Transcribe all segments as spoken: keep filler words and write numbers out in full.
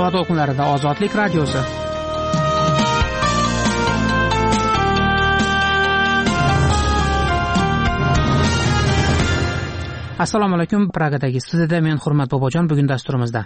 buxoro to'lqinlarida Ozodlik radiosi. Assalomu alaykum. Pragadagi studiyada men Hurmat Bobojon. Bugun dasturimizda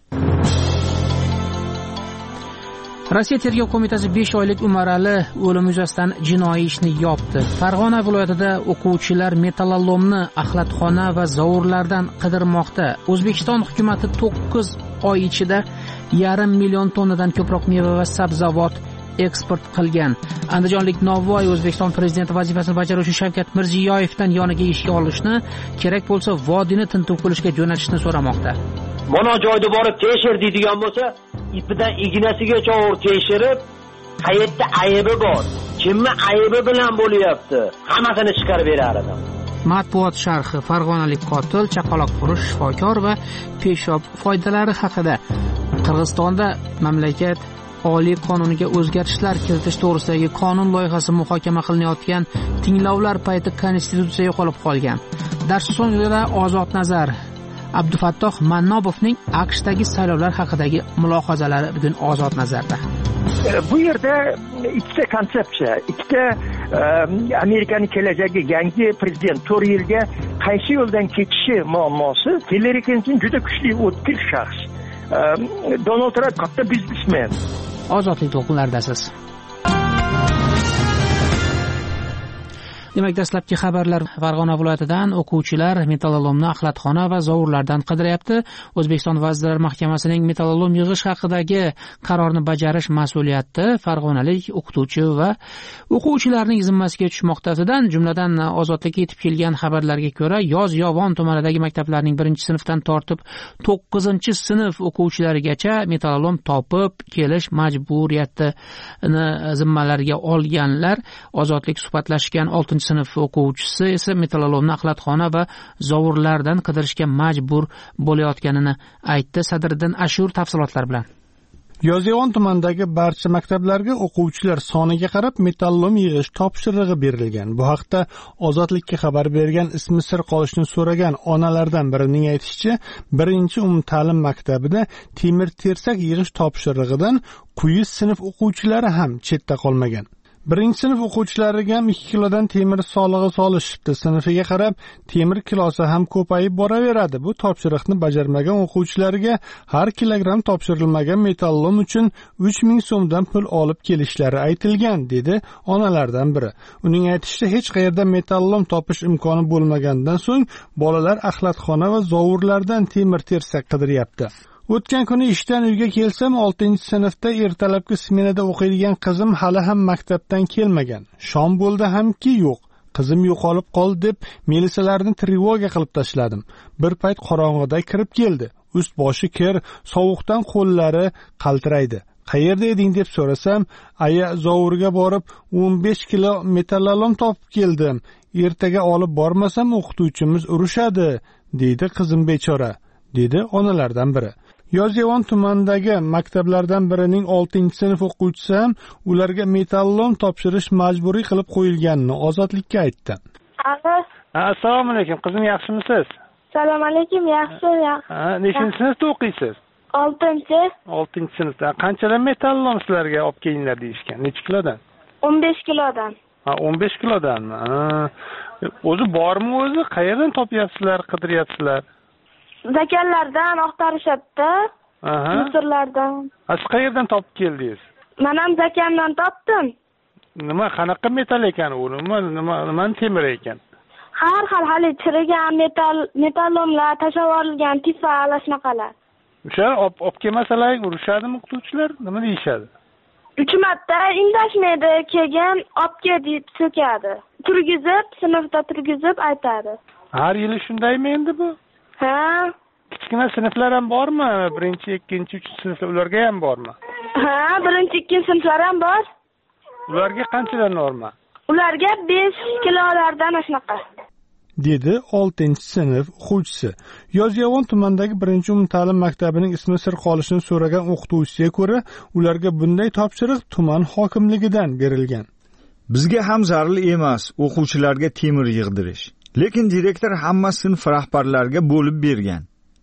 Rossiya tergov qo'mitasi besh oylik Umarali o'limi yuzasidan jinoiy ishni yopdi. Farg'ona viloyatida o'quvchilar metallolomni axlatxona va zovurlardan qidirmoqda. O'zbekiston hukumatı to'qqiz oy ichida yarim million tonnadan ko'proq meva va sabzavot eksport qilgan. Andijonlik Navoiy O'zbekiston prezidenti vazifasini bajaruvchi Shavkat Mirziyoyevdan yoniga ishga olishni, kerak bo'lsa vodiyni tintuv qilishga jo'natishni so'ramoqda. Mana joyda borib tekshir deydigan bo'lsa, ipidan ignasigacha o'rib tekshirib, qayerda aybi bor, kimni aybi bilan bo'lyapti, hammasini chiqarib berar edim. Matbuot sharhi: Farg'onalik qotil, chaqaloq tug'irish shifokor va peshob foydalari haqida. Qirg'izistonda mamlakat Oliy qonuniga o'zgartishlar kiritish to'g'risidagi qonun loyihasi muhokama qilinayotgan tinglovlar payti konstitutsiya yo'qolib qolgan. Dars so'ngida Ozod Nazar Abdufattoh Mannobovning AQShdagi saylovlar haqidagi mulohazalari bugun Ozod Nazarda. Bu yerda ikkita konsepsiya, ikkita Amerikaning kelajagi yangi prezident to'rt yilga qaysi yo'ldan ketishi muammosi. Hillary Clinton juda kuchli o'tkir shaxs. Donald Trump katta biznesmen. Ozodlik to'lqinlaridasiz. Demak, dastlabki xabarlar Farg'ona viloyatidan o'quvchilar metallolomni axlatxona va zovurlardan qidiryapti. O'zbekiston Vazirlar Mahkamasining metallolom yig'ish haqidagi qarorni bajarish mas'uliyati farg'onalik o'qituvchi va o'quvchilarning zimmasiga tushmoqdasidan, jumladan Ozodlikka yetib kelgan xabarlarga ko'ra, Yozyovon tumanidagi maktablarning birinchi sinfdan tortib to'qqizinchi sinf o'quvchilarigacha metallolom topib kelish majburiyatini zimmalariga olganlar. Ozodlik suhbatlashgan oltinchi sinf o'quvchisi esa metallolomni axlatxona va zovurlardan qidirishga majbur bo'layotganini aytdi. Sadriddin Ashur tafsilotlar bilan. Yozyovon tumanidagi barcha maktablarga o'quvchilar soniga qarab metallolom yig'ish topshirig'i berilgan. Bu haqda Ozodlikka xabar bergan, ismi sir qolishni so'ragan onalardan birining aytishicha, birinchi umumta'lim maktabida temir tersak yig'ish topshirig'idan quyi sinf o'quvchilari ham chetda qolmagan. Birinchi sinf o'quvchilariga ham ikki kilodan temir solig'i solishibdi. Sinfiga qarab temir kilosi ham ko'payib boraveradi. Bu topshiriqni bajarmagan o'quvchilarga har kilogramm topshirilmagan metallolom uchun uch ming so'mdan pul olib kelishlari aytilgan, dedi onalardan biri. Uning aytishicha, hech qayerda metallolom topish imkoni bo'lmagandan so'ng bolalar axlatxona va zovurlardan temir tersak qidiryapti. O'tgan kuni ishdan uyga kelsam, oltinchi sinfda ertalabki smenada o'qiydigan qizim hali ham maktabdan kelmagan. Shom bo'ldi hamki yo'q. Qizim yo'qolib qoldi deb milisalarni trevoga qilib tashladim. Bir payt qorong'ida kirib keldi. Ust boshi kir, sovuqdan qo'llari qaltiraydi. Qayerda eding deb so'rasam, aya zovurga borib o'n besh kilo metallolom topib keldim. Ertaga olib bormasam o'qituvchimiz urushadi, deydi qizim bechora, dedi onalardan biri. Yozyovon tumanidagi maktablardan birining oltinchi sinf o'quvchisi ham ularga metallolom topshirish majburiy qilib qo'yilganini Ozodlikka aytdi. Alo. Assalomu alaykum, qizim, yaxshimisiz? Assalomu alaykum, yaxshi, yaxshi. Ha, nechinchi sinfda o'qiysiz? oltinchi. oltinchi sinfda. Qanchadan metallolom sizlarga olib kelinglar deyishgan? Necha kilodan? o'n besh kilodan. Ha, o'n besh kilodanmi? Ha. O'zi bormi o'zi? Qayerdan topyapsizlar, qidiryapsizlar? Zakallardan oqtarishadi. Aha. Misrlardan. Siz qayerdan topib keldingiz? Men ham zakamdan topdim. Nima, qanaqa metall ekan u? Nima, nima, nima temir ekan? Har xil hali chirigan metal, metallomlar, tashavolgan tifalar shunaqalar. O'sha olib kelmasalar urushadimi o'qituvchilar? Nima deyishadi? uch marta indashmaydi, keyin olib kel deb so'kadi. Turgizib, sinfda turgizib aytadi. Har yili shundaymi endi bu? Ha. Kichkina sinflar ham bormi? Birinchi, ikkinchi, uchinchi sinflar ularga ham bormi? Ha, birinchi, ikkinchi sinflar ham bor. Ularga qanchadan norma? Ularga besh kilolardan shunaqa, dedi oltinchi sinf o'quvchisi. Yozyovon tumanidagi birinchi umumta'lim maktabining ismi sir qolishini so'ragan o'qituvchiga ko'ra, ularga bunday topshiriq tuman hokimligidan berilgan. Bizga ham zarur emas o'quvchilarga temir yig'dirish. Lekin direktor hamma sinf rahbarlariga bo'lib bergan.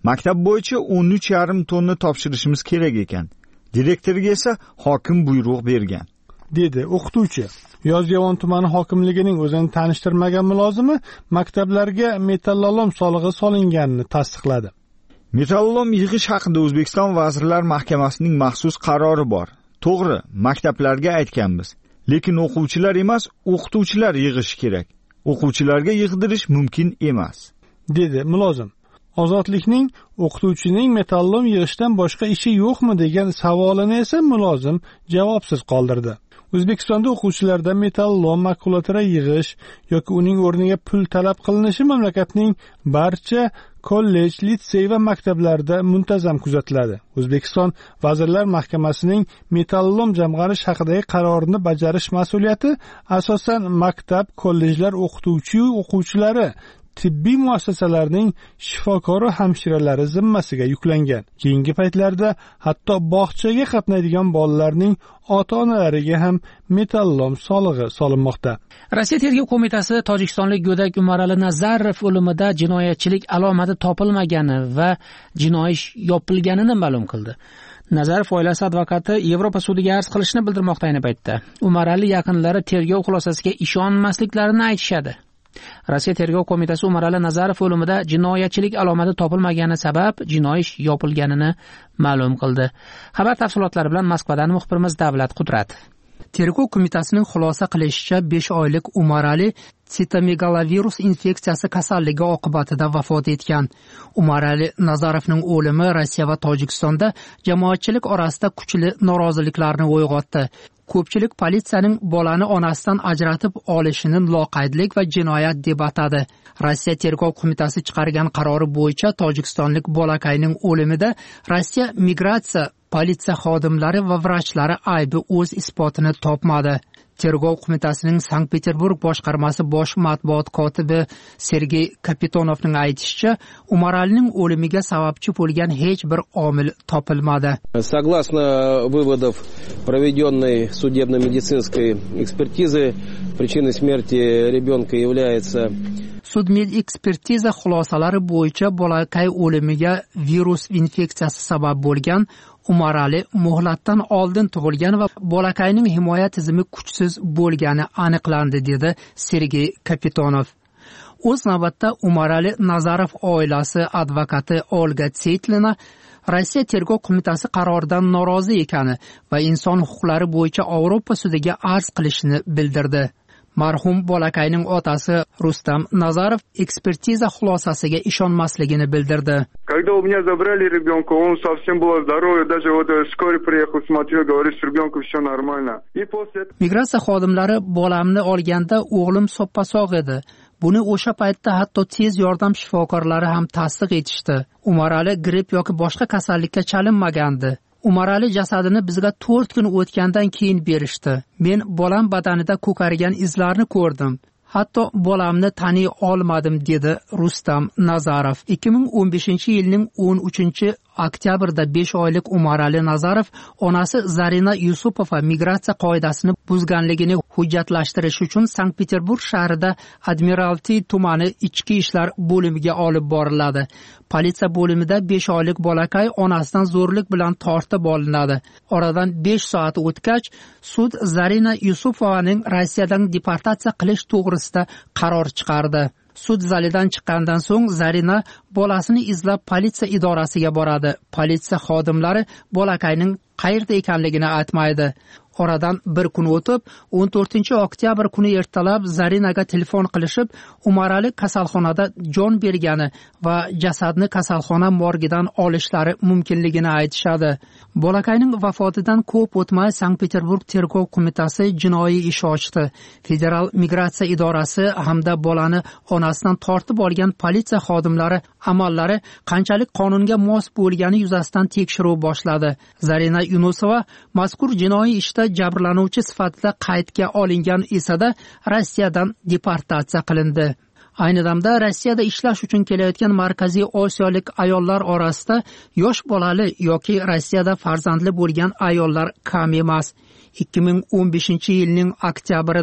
Maktab bo'yicha o'n uch yarim tonna topshirishimiz kerak ekan. Direktorga esa hokim buyruq bergan, dedi o'qituvchi. Yozyovon tumani hokimligining o'zini tanishtirmagan mulozimi maktablarga metallolom solig'i solinganini tasdiqladi. Metallolom yig'ish haqida O'zbekiston Vazirlar Mahkamasining maxsus qarori bor. To'g'ri, maktablarga aytganmiz, lekin o'quvchilar emas, o'qituvchilar yig'ishi kerak. O'quvchilarga yig'dirish mumkin emas, dedi mulozim. Ozodlikning o'qituvchining metallolom yig'ishdan boshqa ishi yo'qmi degan savolini esa mulozim javobsiz qoldirdi. O'zbekistonda o'quvchilardan metallolom makulatura yig'ish yoki uning o'rniga pul talab qilinishi mamlakatning barcha kollej, litsey va maktablarida muntazam kuzatiladi. O'zbekiston Vazirlar Mahkamasining metallolom jamg'arish haqidagi qarorini bajarish mas'uliyati asosan maktab, kollejlar o'qituvchi va o'quvchilari, tibbiy muassasalarning shifokor va hamshiralari zimmasiga yuklangan. Keyingi paytlarda hatto bog'chaga qatnaydigan bolalarning ota-onalariga ham metallolom solig'i solinmoqda. Rossiya tergov qo'mitasi tojikistonlik go'dak Umarali Nazarov o'limida jinoyatchilik alomati topilmagani va jinoiy ish yopilganini ma'lum qildi. Nazarov oilasi advokati Yevropa sudiga arz qilishni bildirmoqda ayni paytda. Umarali yaqinlari tergov xulosasiga ishonmasliklarini aytishadi. Rossiya tergov qo'mitasi Umarali Nazarov o'limida jinoyatchilik alomati topilmagani sabab jinoiy ish yopilganini ma'lum qildi. Xabar tafsilotlari bilan Moskvadan muxbirimiz Davlat Qudrat. Tergov qo'mitasining xulosa qilishicha besh oylik Umarali sitomegalovirus infeksiyasi kasalligi oqibatida vafot etgan. Umarali Nazarovning o'limi Rossiya va Tojikistonda jamoatchilik orasida kuchli noroziliklarni uyg'otdi. Ko'pchilik politsiyaning bolani onasidan ajratib olishini loqaydlik va jinoyat deb atadi. Rossiya tergov qo'mitasi chiqargan qarori bo'yicha tojikistonlik bolakayning o'limida Rossiya migratsiya politsiya xodimlari va vrachlari aybi o'z isbotini topmadi. Tergov qo'mitasining Sankt-Peterburg boshqarmasi bosh matbuot kotibi Sergey Kapitonovning aytishicha, Umaralining o'limiga sababchi bo'lgan hech bir omil topilmadi. Согласно выводов проведенной судебно-медицинской экспертизы, причиной смерти ребенка является Sudmedexpertiza xulosalari bo'yicha bolakay o'limiga virus infeksiyasi sabab bo'lgan. Umarali muhlatdan oldin tug'ilgan va bolakayning himoya tizimi kuchsiz bo'lgani aniqlandi, dedi Sergey Kapitonov. O'z navbatda Umarali Nazarov oilasi advokati Olga Tseytlina Rossiya tergov qo'mitasi qaroridan norozi ekani va inson huquqlari bo'yicha Yevropa sudiga arz qilishini bildirdi. Marhum bolakayning otasi Rustam Nazarov ekspertiza xulosasiga ishonmasligini bildirdi. Когда у меня забрали ребенка, он совсем был здоровый, даже вот вскоре приехал, смотрел, говорит, с ребенком все нормально. И после Migratsiya xodimlari bolamni olganda o'g'lim soppa-sog' edi. Buni o'sha paytda hatto tez yordam shifokorlari ham tasdiq etishdi. Umarali gripp yoki boshqa kasallikka chalinmagandi. Umarali jasadini bizga to'rt kun o'tgandan keyin berishdi. Men bolam badanida ko'kargan izlarni ko'rdim. Hatto bolamni taniy olmadim, dedi Rustam Nazarov. ikki ming o'n beshinchi yilning o'n uchinchi oktyabrda besh oylik Umarali Nazarov onasi Zarina Yusupova migratsiya qoidasini buzganligini hujjatlashtirish uchun Sankt-Peterburg shahrida Admiralty tumani ichki ishlar bo'limiga olib boriladi. Politsiya bo'limida besh oylik bolakay onasidan zo'rlik bilan tortib olinadi. Oradan besh soat o'tgach, sud Zarina Yusupovaning Rossiyadan deportatsiya qilish to'g'risida qaror chiqardi. Sud zalidan chiqqandan so'ng Zarina bolasini izlab politsiya idorasiga boradi. Politsiya xodimlari bolakayning qayerda ekanligini aytmaydi. Oradan bir kun o'tib, o'n to'rtinchi oktyabr kuni ertalab Zarinaga telefon qilishib, Umarali kasalxonada jon bergani va jasadni kasalxona morgidan olishlari mumkinligini aytishadi. Bolakayning vafotidan ko'p o'tmay Sankt-Peterburg tergov qo'mitasi jinoiy ish ochdi. Federal migratsiya idorasi hamda bolani onasidan tortib olgan politsiya xodimlari amallari qanchalik qonunga mos bo'lgani yuzasidan tekshiruv boshladi. Zarina Yunusova mazkur jinoiy ishda jabrlanuvchi sifatida qaydga olingan esa-da Rossiyadan deportatsiya qilindi. Ayni damda Rossiyada ishlash uchun kelayotgan Markaziy Osiyolik ayollar orasida yosh bolali yoki Rossiyada farzandli bo'lgan ayollar kam emas. ikki ming o'n beshinchi yilning oktyabrida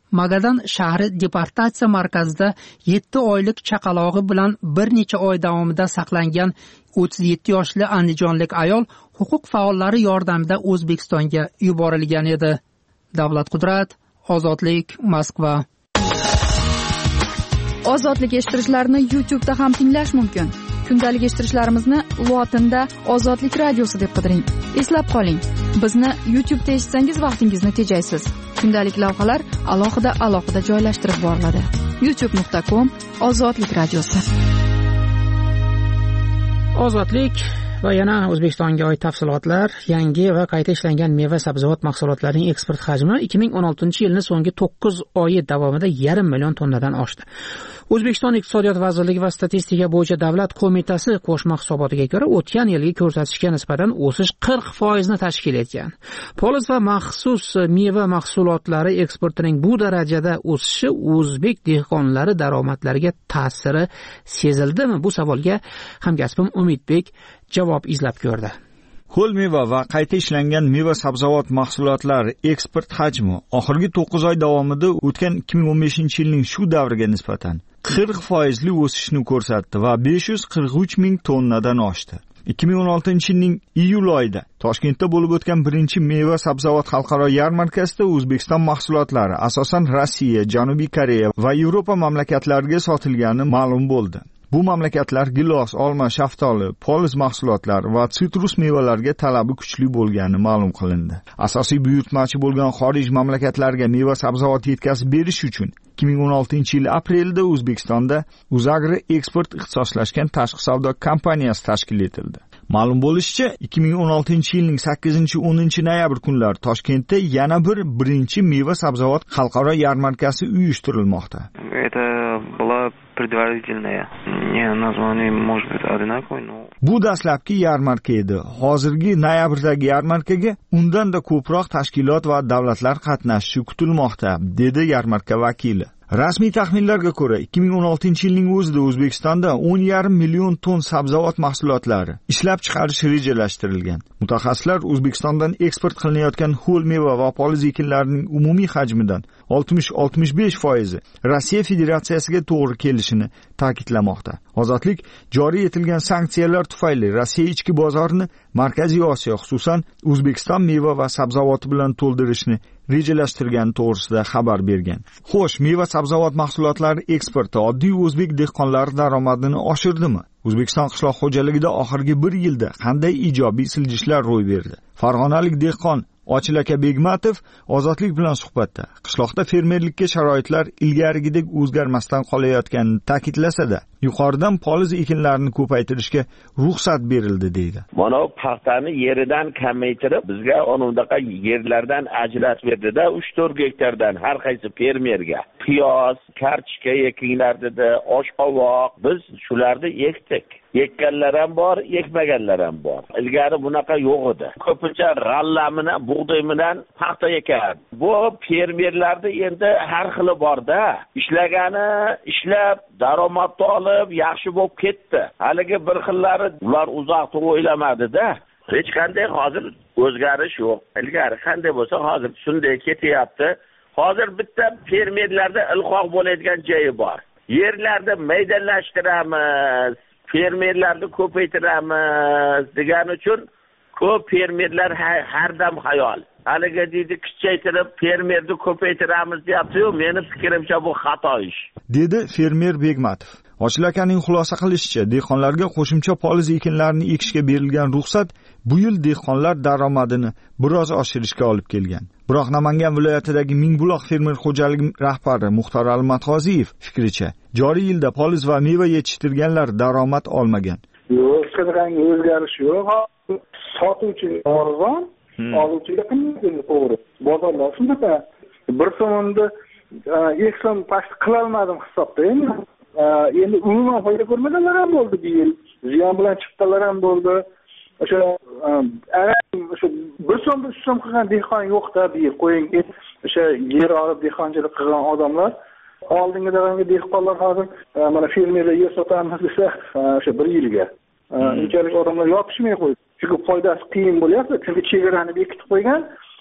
Magadan shahri deportatsiya markazida yetti oylik chaqalog'i bilan bir necha oy davomida saqlangan o'ttiz yetti yoshli andijonlik ayol huquq faollari yordamida O'zbekistonga yuborilgan edi. Davlat Qudrat, Ozodlik, Moskva. Ozodlik eshittirishlarni YouTube'da ham tinglash mumkin. Kundalik eshittirishlarimizni lotinda Ozodlik radiosi deb qidiring. Eslab qoling, bizni YouTube'da eshitsangiz vaqtingizni tejaysiz. Kundalik lavhalar alohida alohida joylashtirib boriladi. youtube nuqta com Ozodlik radiosi. Ozodlik va yana O'zbekistonga oid tafsilotlar. Yangi va qayta ishlangan meva-sabzavot mahsulotlarining eksport hajmi ikki ming o'n oltinchi yilning so'nggi to'qqiz oyi davomida yarim million tonnadan oshdi. O'zbekiston Iqtisodiyot vazirligi va statistika bo'yicha davlat qo'mitasi qo'shma hisobotiga ko'ra o'tgan yilgi ko'rsatkichga nisbatan o'sish qirq foizni tashkil etgan. Poliz va maxsus meva mahsulotlari eksportining bu darajada o'sishi o'zbek dehqonlari daromadlariga ta'siri sezildimi? Bu savolga hamkasbim Umidbek javob izlab ko'rdi. Ho'l meva va qayta ishlangan meva-sabzavot mahsulotlari eksport hajmi oxirgi to'qqiz oy davomida o'tgan ikki ming o'n beshinchi yilning shu davriga nisbatan qirq foizli o'sishni ko'rsatdi va besh yuz qirq uch ming tonnadan oshdi. ikki ming o'n oltinchi yilning iyul oyida Toshkentda bo'lib o'tgan birinchi meva-sabzavot xalqaro yarmarkasida O'zbekiston mahsulotlari asosan Rossiya, Janubiy Koreya va Yevropa mamlakatlariga sotilgani ma'lum bo'ldi. Bu mamlakatlar gilos, olma, shaftoli, poliz mahsulotlari va sitrus mevalarga talabi kuchli bo'lgani ma'lum qilindi. Asosiy buyurtmachi bo'lgan xorij mamlakatlarga meva-sabzavot yetkazib berish uchun ikki ming o'n oltinchi yil aprelda O'zbekistonda Uzagri eksport ixtisoslashgan tashqi savdo kompaniyasi tashkil etildi. Ma'lum bo'lishicha, ikki ming o'n oltinchi yilning sakkizinchi o'ninchi noyabr kunlari Toshkentda yana bir birinchi meva-sabzavot xalqaro yarmarkasi uyushtirilmoqda. Это была предварительная. Не, название может быть одинаковое, но Bu dastlabki yarmarka edi. Hozirgi noyabrdagi yarmarkaga undan da ko'proq tashkilot va davlatlar qatnashishi kutilmoqda, dedi yarmarka vakili. Rasmiy taxminlarga ko'ra, ikki ming o'n oltinchi yilning o'zida O'zbekistonda o'n yarim million ton sabzavot mahsulotlari ishlab chiqarish rejalashtirilgan. Mutaxassislar O'zbekistondan eksport qilinayotgan ho'l meva va poliz ekinlarining umumiy hajmidan oltmish oltmish besh foizi Rossiya Federatsiyasiga to'g'ri kelishini ta'kidlamoqda. Ozodlik joriy etilgan sanksiyalar tufayli Rossiya ichki bozorini Markaziy Osiyo, xususan O'zbekiston meva va sabzavoti bilan to'ldirishni rejalashtirgani to'g'risida xabar bergan. Xo'sh, meva-sabzavot mahsulotlari eksporti oddiy o'zbek dehqonlari daromadini oshirdimi? O'zbekiston qishloq xo'jaligida oxirgi bir yilda qanday ijobiy siljishlar ro'y berdi? Farg'onalik dehqon Ochil aka Begmatov Ozodlik bilan suhbatda qishloqda fermerlikka sharoitlar ilgarigidek o'zgarmasdan qolayotganini ta'kidlasa-da, yuqoridan poliz ekinlarini ko'paytirishga ruxsat berildi deydi. Mana paxtani yeridan kamaytirib, bizga o'ndaqa yerlardan ajratib berdi-da, uch to'rt gektardan har qaysi fermerga. Piyoz, kartoshka ekinglar dedi, oshqovoq, biz shularni ekdik. Ekkanlar ham bor, ekmaganlar ham bor. Ilgari bunaqa yo'q edi. Ko'pincha g'alla bilan, bug'doy bilan paxta ekan. Bu fermerlarda endi har xili bor-da. Ishlagani ishlab, daromadni olib, yaxshi bo'lib ketdi. Haligi bir xillari ular uzoq o'ylamadi-da. Hech qanday hozir o'zgarish yo'q. Ilgari qanday bo'lsa, hozir shunday ketyapti. Hozir bitta fermerlarda ilqoq bo'ladigan joyi bor. Yerlarni maydonlashtiramiz, fermerlarni ko'paytiramiz degan uchun ko'p fermerlar har dam xayol. Haliga deydi kichaytirib fermerni ko'paytiramiz deyapti-yu, meni fikrimcha bu xato ish, dedi fermer Begmatov. Ochil akaning xulosa qilishicha, dehqonlarga qo'shimcha poliz ekinlarini ekishga berilgan ruxsat bu yil dehqonlar daromadini biroz oshirishga olib kelgan. Biroq Namangan viloyatidagi Mingbuloq fermer xo'jaligi rahbari Muxtor Almatg'oziyev fikricha, joriy yilda poliz va meva yetishtirganlar daromad olmagan. Yo'q, qanday o'zgarish yo'q. Sotuvchi arzon, oluvchiga qimmat to'g'ri. Bozorlar shunday. Bir so'mda ikki so'm past qila olmadim hisobda. Endi umuman foyda ko'rmaganlar ham bo'ldi bu yil. Ziyon bilan chiqqanlar ham bo'ldi. O'sha o'sha bir so'm uch so'm qilgan dehqon yo'q-da bu yil. Qo'ying, o'sha yer olib dehqonchilik qilgan odamlar, oldingidagi dehqonlar hozir mana fermerlar yer sotamiz desa, o'sha bir yilga unchalik odamlar yopishmay qo'ydi. Chunki foydasi qiyin bo'lyapti. Chunki chegarani bekitib qo'ygan,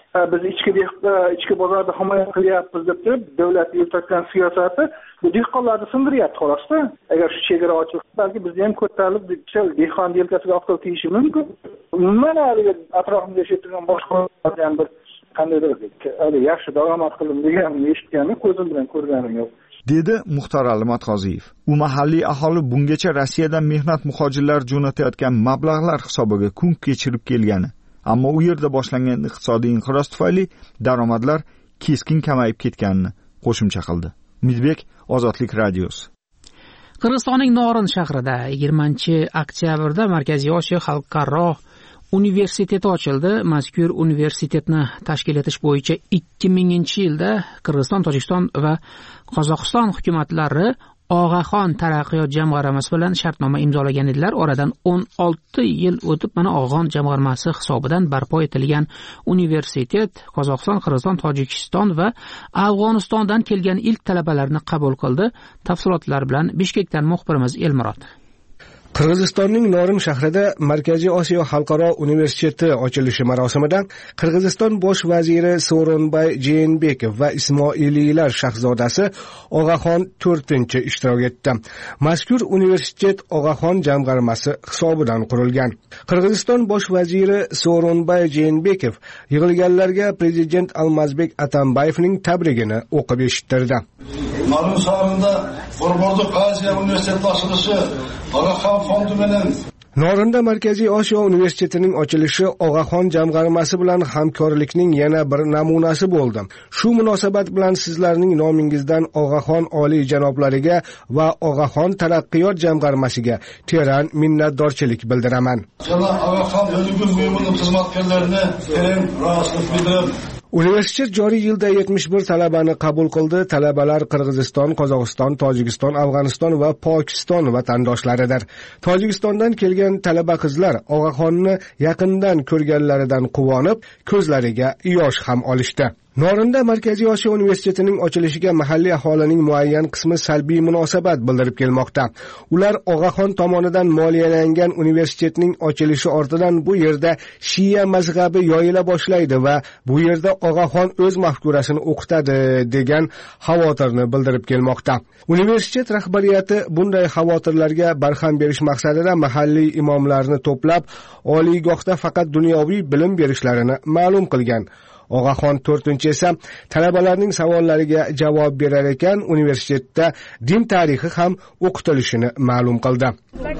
biz ichki ichki bozorda himoya qilyapmiz deb turib davlat yuritayotgan siyosati bu dehqonlarni sindiryapti xolosda. Agar shu chegara ochilsa, balki bizni ham ko'tarilib dehqon yelkasiga oftob tegishi mumkin. Umuman atrofimda yashab turgan boshqa ham bir qandaydir yaxshi daromad qildim deganini eshitganim, ko'zim bilan ko'rganim yo'q. dedi Muxtor Ali Matqoziyev. U mahalliy aholi bungacha Rossiyadan mehnat muhojirlar jo'natayotgan mablag'lar hisobiga kun kechirib kelgani, ammo u yerda boshlangan iqtisodiy inqiroz tufayli daromadlar keskin kamayib ketganini qo'shimcha qildi. Umidbek, Ozodlik radiosi. Qirg'izistonning Norin shahrida yigirmanchi oktyabrda Markaziy Osiyo xalqaro universiteti ochildi. Mazkur universitetni tashkil etish bo'yicha ikki minginchi yilda Qirg'iziston, Tojikiston va Qozog'iston hukumatlari Og'axon taraqqiyot jamg'armasi bilan shartnoma imzolagan edilar. Oradan o'n olti yil o'tib mana Og'axon jamg'armasi hisobidan barpo etilgan universitet Qozog'iston, Qirg'iziston, Tojikiston va Afg'onistondan kelgan ilk talabalarni qabul qildi. Tafsilotlar bilan Bishkekdan muxbirimiz Elmurod. Qirg'izistonning Norin shahrida Markaziy Osiyo xalqaro universiteti ochilishi marosimida Qirg'iziston bosh vaziri Sooronbay Jeenbekov va Ismoiliylar shahzodasi Og'axon to'rtinchi ishtirok etdi. Mazkur universitet Og'axon jamg'armasi hisobidan qurilgan. Qirg'iziston bosh vaziri Sooronbay Jeenbekov yig'ilganlarga prezident Almazbek Atambayevning tabrigini o'qib eshittirdi. Norin shahrida Qorbo'rdiq Aziya universiteti ochilishi Og'axon fondi bilan Norinda Markaziy Osiyo universitetining ochilishi Og'axon jamg'armasi bilan hamkorlikning yana bir namunasi bo'ldi. Shu munosabat bilan sizlarning nomingizdan Og'axon oliy janoblariga va Og'axon taraqqiyot jamg'armasiga teran minnatdorchilik bildiraman. Janob Og'axon o'lgum buyumining xizmatkorlarini teran rozilik bildirib Universitet joriy yilda yetmish bir talabani qabul qildi. Talabalar Qirg'iziston, Qozog'iston, Tojikiston, Afg'oniston va Pokiston vatandoshlaridir. Tojikistondan kelgan talaba qizlar Og'axonni yaqindan ko'rganlaridan quvonib, ko'zlariga yosh ham olishdi. Norinda Markaziy Osiyo universitetining ochilishiga mahalliy aholining muayyan qismi salbiy munosabat bildirib kelmoqda. Ular Og'axon tomonidan moliyalangan universitetning ochilishi ortidan bu yerda Shia mazhabi yoyila boshlaydi va bu yerda Og'axon o'z mafkurasini o'qitadi degan xavotirni bildirib kelmoqda. Universitet rahbariyati bunday xavotirlarga barham berish maqsadida mahalliy imomlarni to'plab, oliygohda faqat dunyoviy bilim berishlarini ma'lum qilgan. Og'axon to'rtinchi esa talabalarning savollariga javob berar ekan, universitetda din tarixi ham o'qitilishini ma'lum qildi.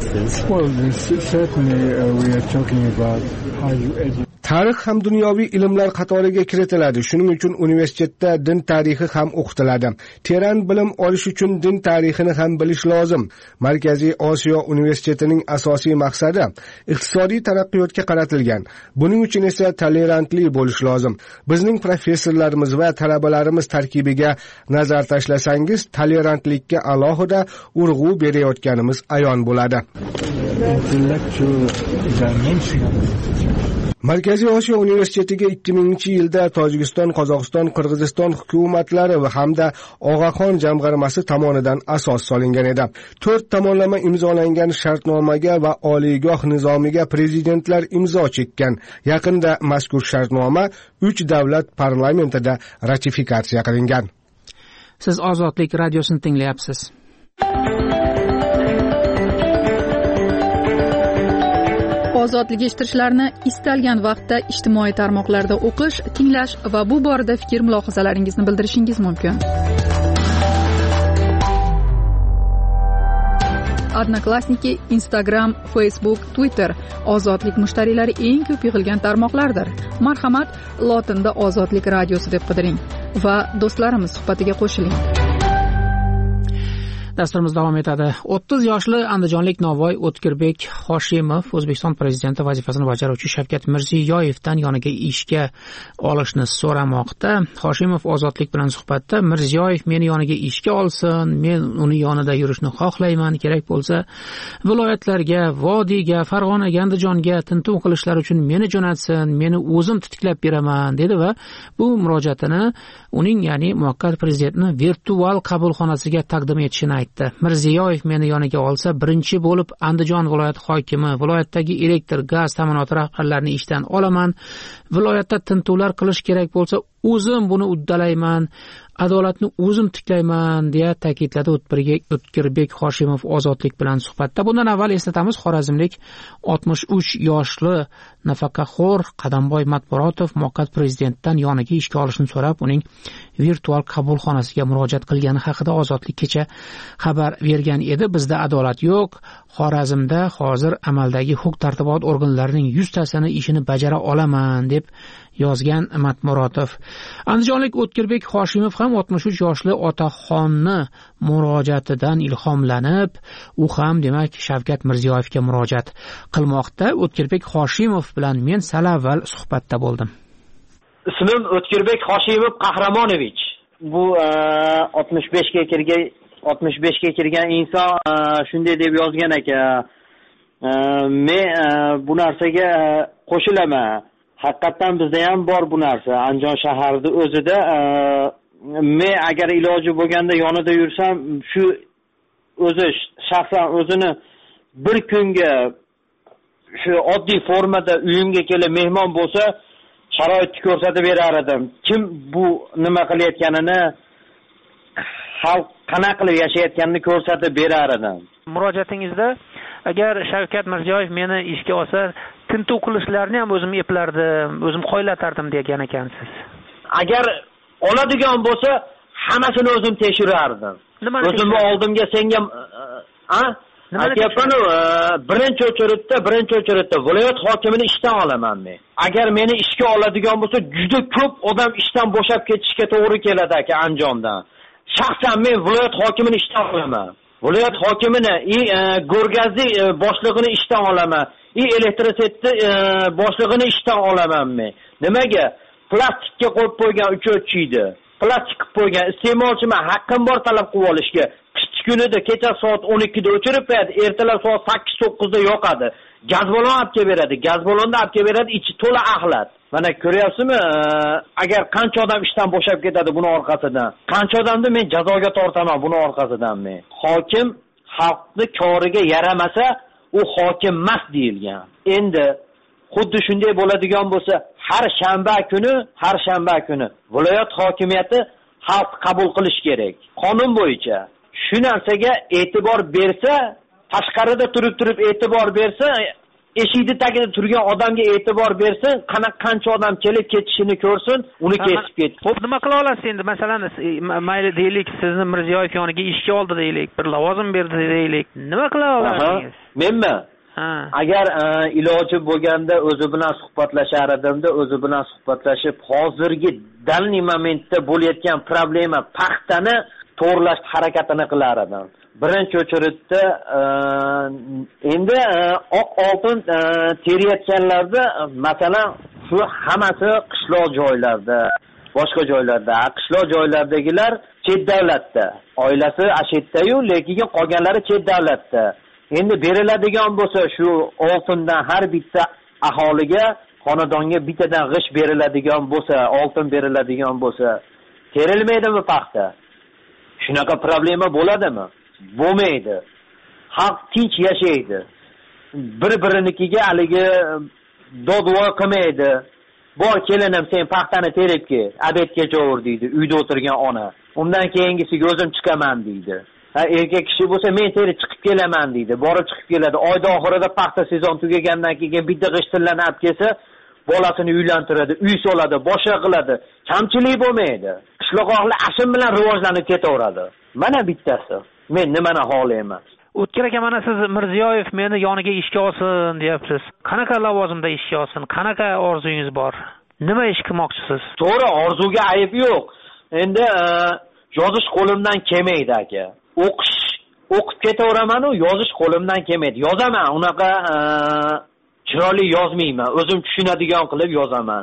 Tarix ham dunyoviy ilmlar qatoriga kiritiladi. Shuning uchun universitetda din tarixi ham o'qitiladi. Teran bilim olish uchun din tarixini ham bilish lozim. Markaziy Osiyo universitetining asosiy maqsadi iqtisodiy taraqqiyotga qaratilgan. Buning uchun esa tolerantli bo'lish lozim. Bizning professorlarimiz va talabalarimiz tarkibiga nazar tashlasangiz, tolerantlikka alohida urg'u berayotganimiz ayon bo'ladi. Markaziy Osiyo universitetiga ikki minginchi yilda Tojikiston, Qozog'iston, Qirg'iziston hukumatlari va hamda Og'axon jamg'armasi tomonidan asos solingan edi. to'rt tomonlama imzolangan shartnomaga va oliygoh nizomiga prezidentlar imzo chekkan. Yaqinda mazkur shartnoma uch davlat parlamentida ratifikatsiya qilingan. Siz Ozodlik radiosini tinglayapsiz. Ozodlik eshittirishlarni istalgan vaqtda ijtimoiy tarmoqlarda o'qish, tinglash va bu borada fikr mulohazalaringizni bildirishingiz mumkin. Odnoklassniki, Instagram, Facebook, Twitter Ozodlik mushtariylari eng ko'p yig'ilgan tarmoqlardir. Marhamat, lotinda Ozodlik radiosi deb qidiring va do'stlarimiz suhbatiga qo'shiling. Dasturimiz davom etadi. o'ttiz yoshli andijonlik Navoiy O'tkirbek Hoshimov O'zbekiston prezidenti vazifasini bajaruvchi Shavkat Mirziyoyevdan yoniga ishga olishni so'ramoqda. Hoshimov Ozodlik bilan suhbatda Mirziyoyev meni yoniga ishga olsin, men uni yonida yurishni xohlayman, kerak bo'lsa viloyatlarga, vodiyga, Farg'onaga, Andijonga tintuv qilishlar uchun meni jo'natsin, meni o'zim titiklab beraman dedi va bu murojaatini uning, ya'ni muvakkal prezidentni virtual qabulxonasiga taqdim etishini aytdi. aytdi. Mirziyoyev meni yoniga olsa, birinchi bo'lib Andijon viloyati hokimi, viloyatdagi elektr, gaz ta'minoti rahbarlarini ishdan olaman. Viloyatda tintuvlar qilish kerak bo'lsa, o'zim buni uddalayman. Adolatni o'zim tiklayman deya ta'kidladi O'tkirbek Hoshimov Ozodlik bilan suhbatda. Bundan avval eslatamiz, xorazmlik oltmish uch yoshli nafaqaxo'r Qadamboy Matburatov muvaqqat prezidentdan yoniga ishga olishni so'rab, uning virtual qabulxonasiga murojaat qilgani haqida Ozodlik kecha xabar bergan edi. Bizda adolat yo'q. Xorazmda hozir amaldagi huquq-tartibot organlarining yuztasini ishini bajara olaman deb yozgan Matmuratov. Andijonlik O'tkirbek Hoshimov ham oltmish uch yoshli otaxonni murojaatidan ilhomlanib, u ham demak Shavkat Mirziyoyevga murojaat qilmoqda. O'tkirbek Hoshimov bilan men sal avval suhbatda bo'ldim. Ismim O'tkirbek Hoshimov Qahramonovich. Bu oltmish beshga kirgan oltmish beshga kirgan inson shunday deb yozgan ekan. Men bu narsaga qo'shilaman. Haqiqatan bizda ham bor bu narsa. Andijon shaharida o'zida men agar iloji bo'lganda yonida yursam, shu o'zi shaxsan o'zini bir kunga shu oddiy formada uyimga kelib mehmon bo'lsa, sharoitni ko'rsatib berar edim. Kim bu nima qilayotganini, xalq qanaqa qilib yashayotganini ko'rsatib berar edim. Murojaatingizda agar Shavkat Mirziyoyev meni ishga olsa, tintuv qilishlarni ham o'zim eplardim, o'zim qo'ylatardim degan ekansiz. Agar oladigan bo'lsa, hammasini o'zim tekshirardim. O'zimni oldimga senga a aytyapman, birinchi o'chiritda, birinchi o'chiritda viloyat hokimini ishdan olaman men. Agar meni ishga oladigan bo'lsa, juda ko'p odam ishdan bo'shab ketishga to'g'ri keladi aka Andijondan. Shaxsan men viloyat hokimini ishdan olaman. Viloyat hokimini, i Go'rgazi boshlig'ini ishdan olaman. I elektrositni boshlig'ini ishdan olaman men. Nimaga? Plastikka qo'yib qo'ygan uch o'tchiydi. Plastik qilib qo'ygan. Iste'molchiman, haqqim bor talab qilib olishga. Qish kunida kecha soat o'n ikkida o'chirib qo'yadi, ertalab soat sakkiz to'qqizda yoqadi. Gaz balon olib kelib beradi. Gaz balonni olib kelib beradi, ichi to'la axlat. Mana ko'ryapsizmi? Agar qancha odam ishdan bo'shab ketadi buni orqasidan. Qancha odamni men jazoga tortaman buni orqasidan men. Hokim xalqni koriga yaramasa, u hokim emas deyilgan. Endi xuddi shunday bo'ladigan bo'lsa, har shanba kuni, har shanba kuni viloyat hokimiyati xalq qabul qilish kerak. Qonun bo'yicha. Shu narsaga e'tibor bersa, tashqarida turib-turib e'tibor bersa, eshikni tagida turgan odamga e'tibor bersin, qanaqa qancha odam kelib ketishini ko'rsin, uni kesib ketdi. Xo'p, nima qila olasiz endi? Masalan, mayli deylik, sizni Mirziyoyev yoniga ishga oldi deylik, bir lavozim berdi deylik. Nima qila olasiz? Menmi? Agar iloji bo'lganda o'zi bilan suhbatlashar edimda, o'zi bilan suhbatlashib, hozirgi dalniy momentda bo'layotgan problema paxtani to'g'rilash harakatini qilar edim. Birinchi o'chiritda endi oq oltin terayotganlarda, masalan, shu hammasi qishloq joylarda, boshqa joylarda, qishloq joylardagilar chet davlatda, oilasi ashitda-yu, lekin qolganlari chet davlatda. Endi beriladigan bo'lsa, shu oltindan har bitta aholiga, xonadonga bittadan g'ish beriladigan bo'lsa, oltin beriladigan bo'lsa, terilmaydimi paxta? Shunaqa problema bo'ladimi? Bo'lmaydi. Xalq tinch yashaydi. Bir-birinikiga haligi dodvo qilmaydi. Bor kelinim, sen paxtani terib kel, abedga jo'ur deydi, uyda o'tirgan ona. Undan keyingisiga o'zim chiqaman deydi. Ha, erkak kishi bo'lsa, men terib chiqib kelaman deydi. Borib chiqib keladi. Oyda oxirida paxta sezon tugagandan keyin bitta g'ishtillarni olib kelsa, bolasini uylantiradi, uy soladi, boshqa qiladi. Kamchilik bo'lmaydi. Qishloq ahli ashim bilan rivojlanib ketaveradi. Mana bittasi. Men nimani xohlayman? O'tkir aka, mana siz Mirziyoyev meni yoniga ishga olsin deyapsiz. Qanaqa lavozimda ishga olsin? Qanaqa orzungiz bor? Nima ish qilmoqchisiz? To'g'ri, orzuga ayb yo'q. Endi yozish qo'limdan kelmaydi aka. O'qish, o'qib ketaveraman, u yozish qo'limdan kelmaydi. Yozaman, unaqa chiroyli yozmayman. O'zim tushunadigan qilib yozaman.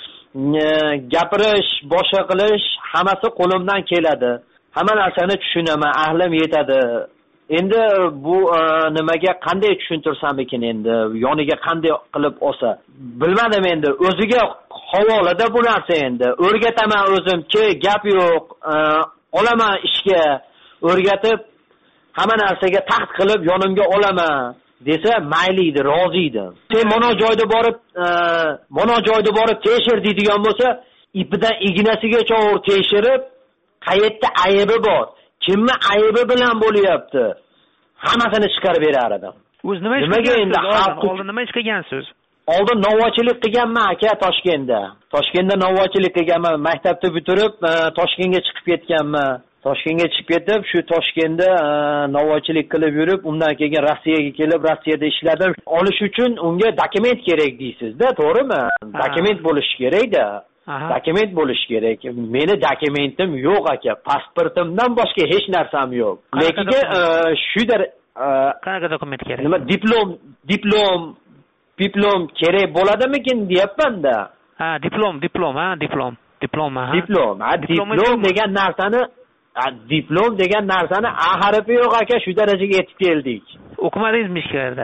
Gapirish, boshqa qilish hammasi qo'limdan keladi. Hamma narsani tushunaman, ahlim yetadi. Endi bu nimaga qanday tushuntirsam ekan, endi yoniga qanday qilib olsa, bilmadim. Endi o'ziga havolada bu narsa. Endi o'rgataman o'zim, ki gap yo'q, olaman ishga o'rgatib, hamma narsaga taxt qilib yonimga olaman desa mayli edi, rozi edi. Sen mana joyda borib, mana joyda borib tekshir deydigan bo'lsa, ipidan ignasigacha o'r tekshirib, qayerda aybi bor, kimni aybi bilan bo'lyapti, hammasini chiqarib berar edim. O'z nima ish qilgansiz? Oldin nima ish qilgansiz? Oldin novvochilik qilganman aka Toshkentda. Toshkentda novvochilik qilganman. Maktabni bitirib Toshkentga chiqib ketganman. Toshkentga chiqib ketib, shu Toshkentda novvochilik qilib yurib, undan keyin Rossiyaga kelib, Rossiyada ishladim. Olish uchun unga dokument kerak deysiz-da, to'g'rimi? Dokument bo'lishi kerak-da. Dokument bo'lishi kerak. Meni dokumentim yo'q aka. Pasportimdan boshqa hech narsam yo'q. Lekin shu der qanaqa dokument kerak? Nima diplom, diplom, diplom kerak bo'ladimikin deyapman-da. Ha, diplom, diplom, ha, diplom. Diplom, ha. Diplom, ha, diplom degan narsani, diplom degan narsani A harfi yo'q aka, shu darajaga yetib keldik. O'qimadingizmi hech yerda?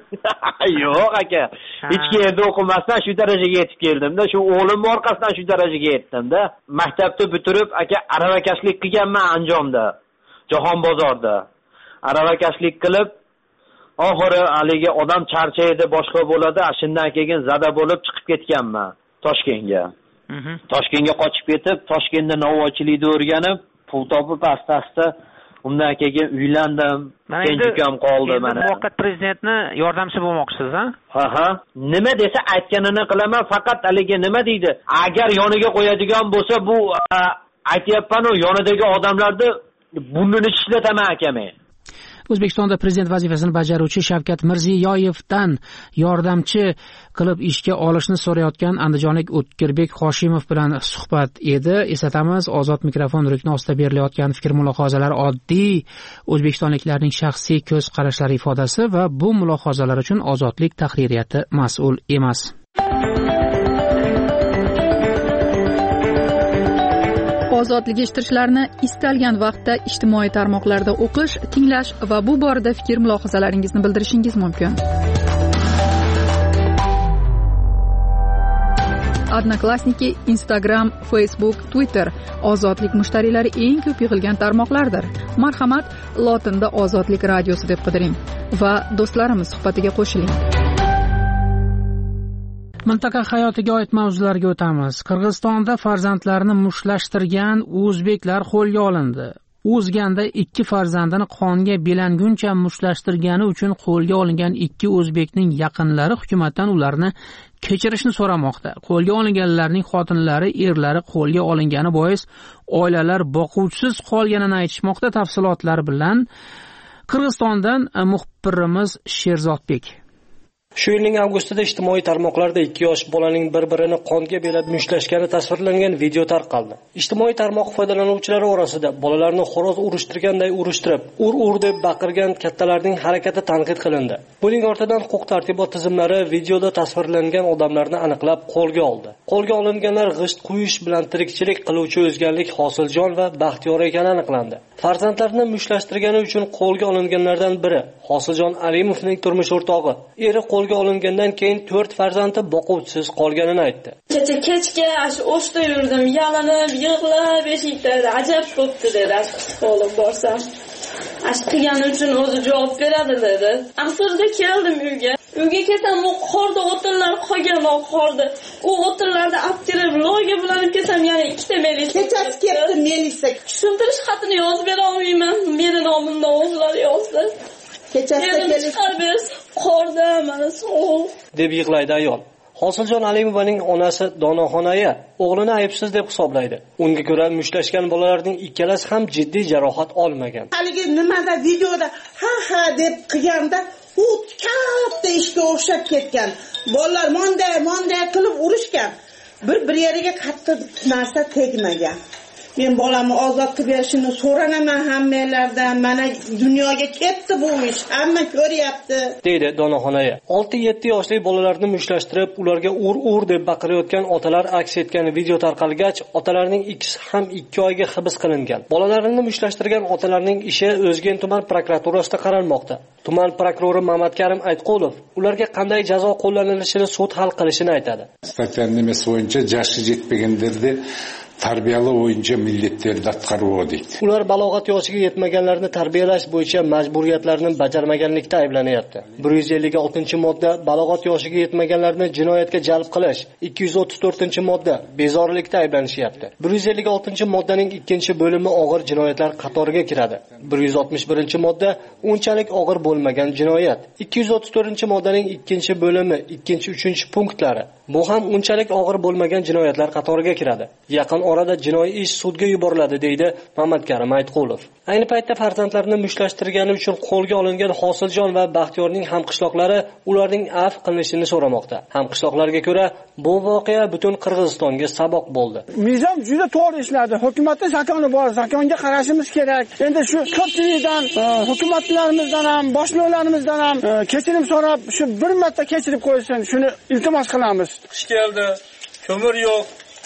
Yo'q aka. Hech yerda o'qimasdan shu darajaga yetib keldim-da, shu o'g'lim orqasidan shu darajaga yetdim-da. Maktabni bitirib aka aravakashlik qilganman Anjomda, Jahon bozorida. Aravakashlik qilib, oxiri haligi odam charchaydi, boshqa bo'ladi, shundan keyin zada bo'lib chiqib ketganman Toshkentga. Toshkentga qochib ketib, Toshkentda novvochilikni o'rganib, pul topib asta-asta undan keyin uylandim. Tenjukam qoldi mana. Muvaqqat prezidentni yordamchisi bo'lmoqchisiz, ha? Ha ha. Nima desa aytganini qilaman, faqat haligi nima deydi? Agar yoniga qo'yadigan bo'lsa, bu aytayapman-ku, yonidagi odamlarni burnini tishlataman aka men. O'zbekistonda prezident vazifasini bajaruvchi Shavkat Mirziyoyevdan yordamchi qilib ishga olishni so'rayotgan andijonlik O'tkirbek Hoshimov bilan suhbat edi. Eslatamiz, ozod mikrofon rukni ostida berilayotgan fikr mulohazalar oddiy o'zbekistonliklarning shaxsiy ko'z qarashlari ifodasi va bu mulohazalar uchun ozodlik tahririyati mas'ul emas. Ozodlik eshittirishlarini istalgan vaqtda ijtimoiy tarmoqlarda o'qish, tinglash va bu borada fikr mulohazalaringizni bildirishingiz mumkin. Odnoklassniki, Instagram, Facebook, Twitter ozodlik mushtariylari eng ko'p yig'ilgan tarmoqlardir. Marhamat, lotinda Ozodlik radiosi deb qidiring va do'stlarimiz suhbatiga qo'shiling. Mintaqa hayotiga oid mavzularga o'tamiz. Qirg'izistonda farzandlarini mushtlashtirgan o'zbeklar qo'lga olindi. O'zganda ikki farzandini qonga belanguncha mushtlashtirgani uchun qo'lga olingan ikki o'zbekning yaqinlari hukumatdan ularni kechirishni so'ramoqda. Qo'lga olinganlarning xotinlari, erlari qo'lga olingani bois oilalar boquvchisiz qolganini aytishmoqda. Tafsilotlar bilan Qirg'izistondan muxbirimiz Sherzodbek. Shu yilning avgustida ijtimoiy tarmoqlarda ikki yosh bolaning bir-birini qonga belab mushlashgani tasvirlangan video tarqaldi. Ijtimoiy tarmoq foydalanuvchilari orasida bolalarni xo'roz urishtirganday urishtirib, ur-ur deb baqirgan kattalarning harakati tanqid qilindi. Buning ortidan huquq-tartibot tizimlari videoda tasvirlangan odamlarni aniqlab qo'lga oldi. Qo'lga olinganlar g'isht quyish bilan tirikchilik qiluvchi O'zganlik Hosiljon va Baxtiyor ekani aniqlandi. Farzandlarini mushlashtirgani uchun qo'lga olinganlardan biri Hosiljon Alimovning turmush o'rtog'i. Eri qo'lga olingandan keyin to'rt farzandi boquvchisiz qolganini aytdi. Kecha kechga shu o'shda yurdim, yalinib, yig'lab, eshiklarda ajab bo'pti dedi. O'g'lim borsam, ash qilgani uchun o'zi javob beradi dedi. Asrda keldim uyga. Uyga kelsam, u qorda o'tinlar qolgan, o qorda. U o'tinlarda olib kirib, loyga bilan kelsam, yana ikkita melisa. Kechasi keldi melisa. Tushuntirish xatini yozib bera olmayman. Meni nomimdan o'zlari yozdi. Kechasi kelib qorda mana so'q deb yig'laydi ayol. Hosiljon Alimovaning onasi Donoxonaya o'g'lini aybsiz deb hisoblaydi. Unga ko'ra mushlashgan bolalarning ikkalasi ham jiddiy jarohat olmagan. Haligi nimada videoda ha ha deb qilganda u katta ishga o'xshab ketgan. Bolalar monday monday qilib urishgan. Bir bir yeriga qattiq narsa tegmagan. Men bolamni ozod qilib berishini so'ranaman hammalardan. Mana dunyoga ketdi bu ish, hamma ko'ryapti, deydi Donoxonaya. olti yetti yoshli bolalarni mushlashtirib, ularga ur-ur deb baqirayotgan otalar aks etgan video tarqalgach, otalarning ikkisi ham ikki oyga hibs qilingan. Bolalarini mushlashtirgan otalarning ishi O'zgen tuman prokuraturasida qaralmoqda. Tuman prokurori Mamatkarim Aytqulov ularga qanday jazo qo'llanilishini sud hal qilishini aytadi. Statyaning nimasi bo'yicha jashi yetmaganlarni tarbiyalash bo'yicha millatlarni atqarib deydi. Ular balog'at yoshiga yetmaganlarni tarbiyalash bo'yicha majburiyatlarni bajarmaganlikda ayblanyapti. bir yuz ellik oltinchi modda balog'at yoshiga yetmaganlarni jinoyatga jalb qilish, ikki yuz o'ttiz to'rtinchi modda bezorilikda ayblanishyapti. bir yuz ellik oltinchi moddaning ikkinchi bo'limi og'ir jinoyatlar qatoriga kiradi. bir yuz oltmish birinchi modda unchalik og'ir bo'lmagan jinoyat. ikki yuz o'ttiz to'rtinchi moddaning ikkinchi bo'limi, ikkinchi, uchinchi punktlari bu ham unchalik og'ir bo'lmagan jinoyatlar qatoriga kiradi. Yaqin orada jinoiy ish sudga yuboriladi, deydi Mamatkarim Aytqulov. Ayni paytda farzandlarini mushtlashtirgani uchun qo'lga olingan Hosiljon va Baxtiyorning hamqishloqlari ularning afv qilinishini so'ramoqda. Hamqishloqlarga ko'ra, bu voqea butun Qirg'izistonga saboq bo'ldi. Mizon juda to'g'ri ishladi. Hukumatning zakoni bor, zakonga qarashimiz kerak. Endi shu ko'pchilikdan, hukumatlarimizdan ham, boshliqlarimizdan ham kechirim so'rab, shu bir marta kechirib qo'ysin, shuni iltimos qilamiz. Qish keldi, ko'mir yo'q.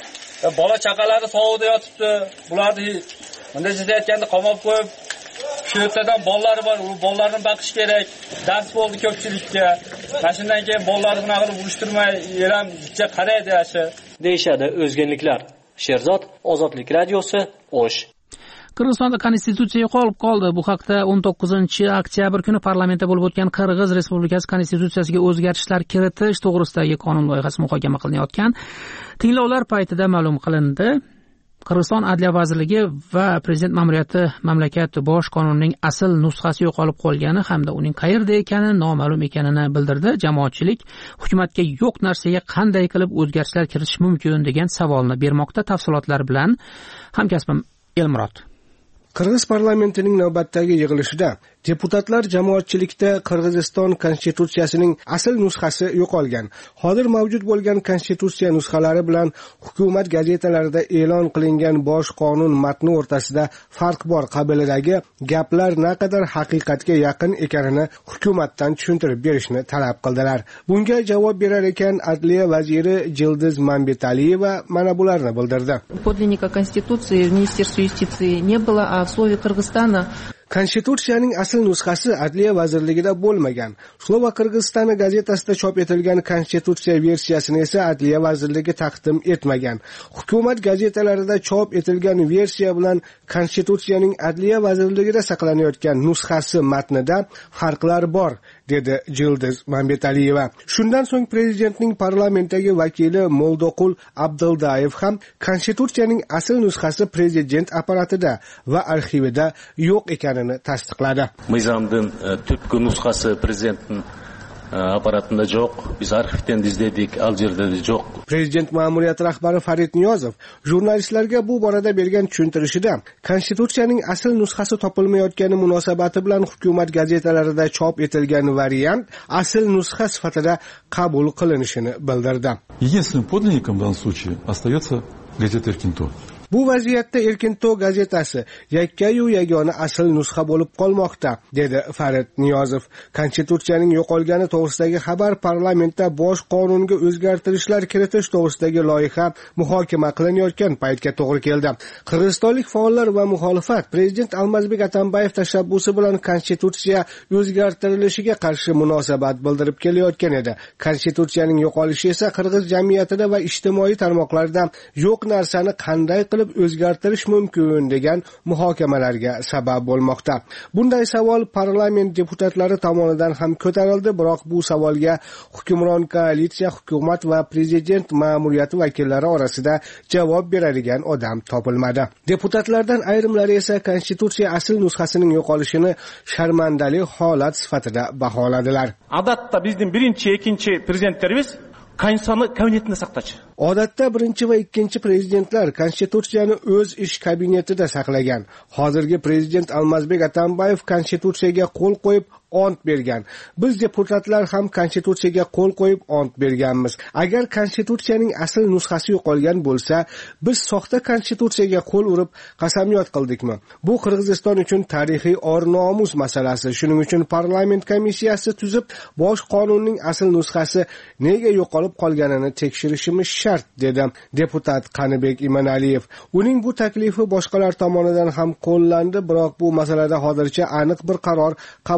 Bola chaqalari sovuqda yotibdi. Bularni bunday jizayotganda qamab qo'yib, shu yerdan bolalari bor, u bolalarni baqish kerak. Dars bo'ldi ko'pchilikka. Mashinadan keyin bolalarni bunaqa qilib urishtirmay, eram jicha qaraydi yashi. Deyshadi o'zganliklar. Sherzod, Ozodlik radiosi, O'sh. Qirg'izistonda konstitutsiya yo'qolib qoldi. Bu haqda o'n to'qqizinchi oktyabr kuni parlamentda bo'lib o'tgan Qirg'iz Respublikasi konstitutsiyasiga o'zgartishlar kiritish to'g'risidagi qonun loyihasi muhokama qilinayotgan tinglovlar paytida ma'lum qilindi. Qirg'iziston Adliya vazirligi va prezident ma'muriyati mamlakat bosh qonunining asl nusxasi yo'qolib qolgani hamda uning qayerda ekani noma'lum ekanini bildirdi. Jamoatchilik hukumatga yo'q narsaga qanday qilib o'zgartishlar kiritish mumkin degan savolni bermoqda. Tafsilotlar bilan hamkasbim Elmurod. Qirg'iz parlamentining navbatdagi yig'ilishida deputatlar jamoatchilikda Qirg'iziston konstitutsiyasining asl nusxasi yo'qolgan, hozir mavjud bo'lgan konstitutsiya nusxalari bilan hukumat gazetalarida e'lon qilingan bosh qonun matni o'rtasida farq bor qabilidagi gaplar naqadar haqiqatga yaqin ekanini hukumatdan tushuntirib berishni talab qildilar. Bunga javob berar ekan Adliya vaziri Jildiz Mambetaliyeva mana bularni bildirdi. Подлинника конституции в Министерстве юстиции не было, а в слове Кыргызстана Konstitutsiyaning asl nusxasi Adliya vazirligida bo'lmagan. Slova Qirg'izistoni gazetasida chop etilgan konstitutsiya versiyasini esa Adliya vazirligi taqdim etmagan. Hukumat gazetalarida chop etilgan versiya bilan konstitutsiyaning Adliya vazirligida saqlanayotgan nusxasi matnida farqlar bor, dedi Jildiz Mambetaliyeva. Shundan so'ng prezidentning parlamentdagi vakili Moldoqul Abduldayev ham konstitutsiyaning asl nusxasi prezident apparatida va arxivida yo'q ekan tasdiqladi. Mizamdın tüpkü nusxası prezidentin apparatında yo'q. Biz arxivdan izledik, Aljerda yo'q. Prezident ma'muriyati rahbari Farid Niyozov jurnalistlarga bu borada bergan tushuntirishida konstitutsiyaning asl nusxasi topilmayotgani munosabati bilan hukumat gazetalarida chop etilgan variant asl nusxa sifatida qabul qilinishini bildirdi. Единственным подлинником в данном случае остается газета «Эркинто». Bu vaziyatda Erkinto gazetasi yakkayu yagona asl nusxa bo'lib qolmoqda, dedi Farid Niyozov. Konstitutsiyaning yo'qolgani to'g'risidagi xabar parlamentda bosh qonunga o'zgartirishlar kiritish to'g'risidagi loyiha muhokama qilinayotgan paytga to'g'ri keldi. Qirg'izistonlik faollar va muxolifat prezident Almazbek Atambayev tashabbusi bilan konstitutsiya o'zgartirilishiga qarshi munosabat bildirib kelayotgan edi. Konstitutsiyaning yo'qolishi esa qirg'iz jamiyatida va ijtimoiy tarmoqlarda yo'q narsani qanday qilib o'zgartirish mumkin degan muhokamalarga sabab bo'lmoqda. Bunday savol parlament deputatlari tomonidan ham ko'tarildi, biroq bu savolga hukmron koalitsiya, hukumat va prezident ma'muriyati vakillari orasida javob beradigan odam topilmadi. Deputatlardan ayrimlari esa konstitutsiya asl nusxasining yo'qolishini sharmandali holat sifatida baholadilar. Odatda bizning birinchi, ikkinchi prezidentlarimiz konstitutsiyani kabinetida saqlachi. Odatda birinchi va ikkinchi prezidentlar konstitutsiyani o'z ish kabinetida saqlagan. Hozirgi prezident Almazbek Atambayev konstitutsiyaga qo'l qo'yib ont bergan. Biz deputatlar ham konstitutsiyaga qo'l qo'yib ont berganmiz. Agar konstitutsiyaning asl nusxasi yo'qolgan bo'lsa, biz soxta konstitutsiyaga qo'l urib qasamyod qildikmi? Bu Qirg'iziston uchun tarixiy or-nomus masalasi. Shuning uchun parlament komissiyasi tuzib, bosh qonunning asl nusxasi nega yo'qolib qolganini tekshirishimiz shart, dedi deputat Qanibek Imanaliyev. Uning bu taklifi boshqalar tomonidan ham qo'llandi, biroq bu masalada hozircha aniq bir qaror qabul qilinmadi.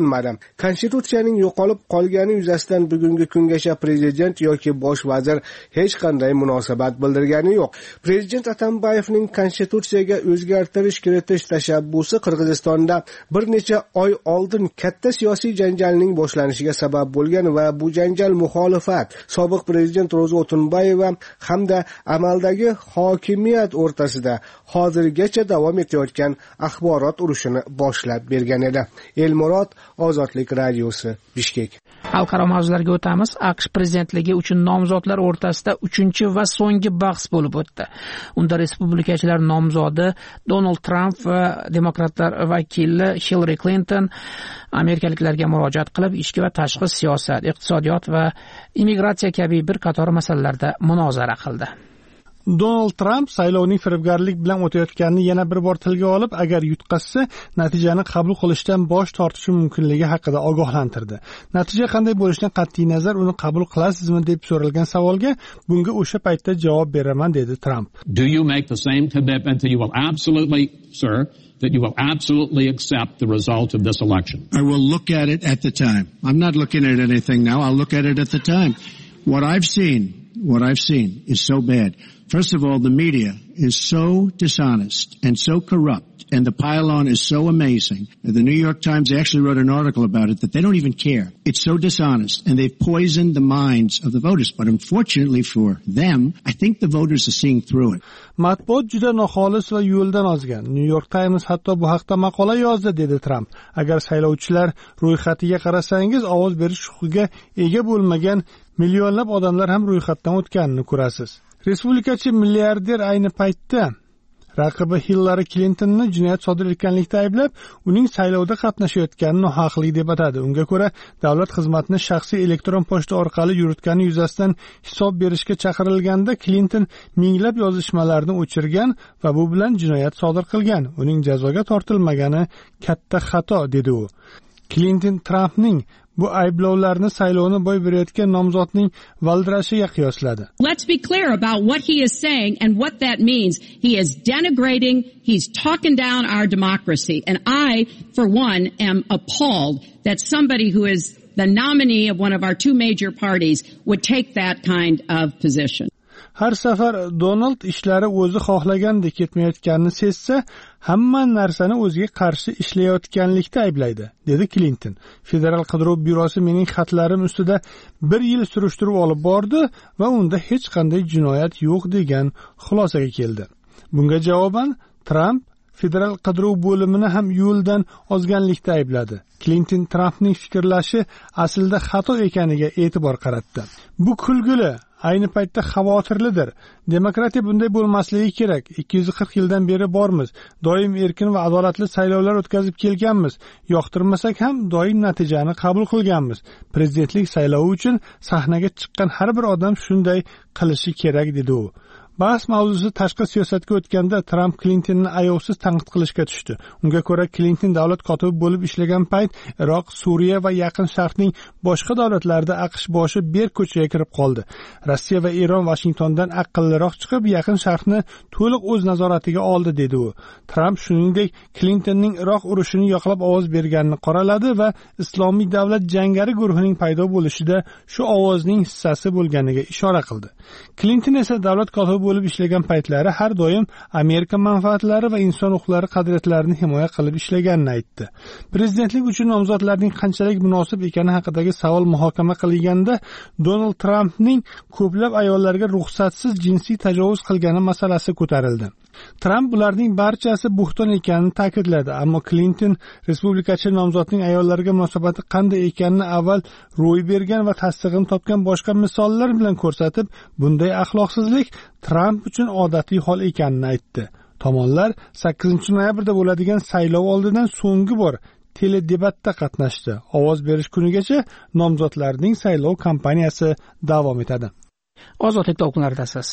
qilinmadi. Konstitutsiyaning yo'qolib qolgani yuzasidan bugungi kungacha prezident yoki bosh vazir hech qanday munosabat bildirgani yo'q. Prezident Atambayevning konstitutsiyaga o'zgartirish kiritish tashabbusi Qirg'izistonda bir necha oy oldin katta siyosiy janjalning boshlanishiga sabab bo'lgan va bu janjal muxolifat, sobiq prezident Ro'za O'tunbayeva hamda amaldagi hokimiyat o'rtasida hozirgacha davom etayotgan axborot urushini boshlab bergan edi. Elmurod, Ozodlik radiosi, Bishkek. Xalqaro mavzularga o'tamiz. AQSh prezidentligi uchun nomzodlar o'rtasida uchinchi va so'nggi bahs bo'lib o'tdi. Unda respublikachilar nomzodi Donald Trump va demokratlar vakili Hillary Clinton amerikaliklarga murojaat qilib, ichki va tashqi siyosat, iqtisodiyot va immigratsiya kabi bir qator masalalarda munozara qildi. Donald Trump saylovning firibgarlik bilan o'tayotganini yana bir bor tilga olib, agar yutqazsa, natijani qabul qilishdan bosh tortishi mumkinligi haqida ogohlantirdi. Natija qanday bo'lishidan qat'iy nazar uni qabul qilasizmi deb so'ralgan savolga bunga o'sha paytda javob beraman dedi Trump. Do you make the same commitment that you will absolutely, sir, that you will absolutely accept the result of this election? I will look at it at the time. I'm not looking at anything now. I'll look at it at the time. What I've seen, what I've seen is so bad. First of all, the media is so dishonest and so corrupt, and the pile-on is so amazing. The New York Times actually wrote an article about it that they don't even care. It's so dishonest, and they've poisoned the minds of the voters. But unfortunately for them, I think the voters are seeing through it. Matbuot juda noxolis va yo'ldan ozgan. New York Times hatto bu haqda maqola yozdi, dedi Trump. Agar saylovchilar ro'yxatiga qarasangiz, ovoz berish huquqiga ega bo'lmagan millionlab odamlar ham ro'yxatdan o'tganini ko'rasiz. Respublikachi milliarder ayni paytda raqibi Hillary Clintonni jinoyat sodir etganlikda ayblab, uning saylovda qatnashayotganini nohaqlik deb atadi. Unga ko'ra, davlat xizmatini shaxsiy elektron pochta orqali yuritgani yuzasidan hisob berishga chaqirilganda Clinton minglab yozishmalarni o'chirgan va bu bilan jinoyat sodir qilgan. Uning jazoga tortilmagani katta xato, dedi u. Clinton Trumpning bu ayblovlarni saylovni boy berayotgan nomzodning valdirashiga qiyosladi. Let's be clear about what he is saying and what that means. He is denigrating, he's talking down our democracy. And I, for one, am appalled that somebody who is the nominee of one of our two major parties would take that kind of position. Har safar Donald ishlari o'zi xohlagandek ketmayotganini sezsa, hamma narsani o'ziga qarshi ishlayotganlikda ayblaydi, dedi Clinton. Federal qidiruv byurosi mening xatlarim ustida bir yil surishtiruv olib bordi va unda hech qanday jinoyat yo'q degan xulosaga keldi. Bunga javoban Trump federal qidiruv bo'limini ham yo'ldan ozganlikda aybladi. Clinton Trumpning fikrlashi aslida xato ekaniga e'tibor qaratdi. Bu kulgili, ayni paytda xavotirlidir. Demokratiya bunday bo'lmasligi kerak. ikki yuz qirq yildan beri bormiz. Doim erkin va adolatli saylovlar o'tkazib kelganmiz. Yoqtirmasak ham doim natijani qabul qilganmiz. Prezidentlik saylovi uchun sahnaga chiqqan har bir odam shunday qilishi kerak, dedi u. Bahs mavzusi tashqi siyosatga o'tganda Trump Clintonni ayovsiz tanqid qilishga tushdi. Unga ko'ra, Clinton davlat kotibi bo'lib ishlagan payt Iroq, Suriya va Yaqin Sharqning boshqa davlatlarida AQSh boshi ber ko'chaga kirib qoldi. Rossiya va Eron Washingtondan aqlliroq chiqib, Yaqin Sharqni to'liq o'z nazoratiga oldi, dedi u. Trump shuningdek Clintonning Iroq urushini yoqlab ovoz berganini qoraladi va Islomiy davlat jangari guruhining paydo bo'lishida shu ovozning hissasi bo'lganiga ishora qildi. Clinton esa davlat kotibi bo'lib ishlagan paytlari har doim Amerika manfaatlari va inson huquqlari qadriyatlarini himoya qilib ishlaganini aytdi. Prezidentlik uchun nomzodlarning qanchalik munosib ekani haqidagi savol muhokama qilinganda Donald Trumpning ko'plab ayollarga ruxsatsiz jinsiy tajovuz qilgani masalasi ko'tarildi. Trump bularning barchasi bo'xton ekanini ta'kidladi, ammo Clinton respublikachi nomzodning ayollarga munosabati qanday ekanini avval ro'y bergan va tasdig'ini topgan boshqa misollar bilan ko'rsatib, bunday axloqsizlik Trump uchun odatiy hol ekanini aytdi. Tomonlar sakkizinchi noyabrda bo'ladigan saylov oldidan so'nggi bor teledebatda qatnashdi. Ovoz berish kunigacha nomzodlarning saylov kampaniyasi davom etadi. Ozodlik to'lqinlaridasiz.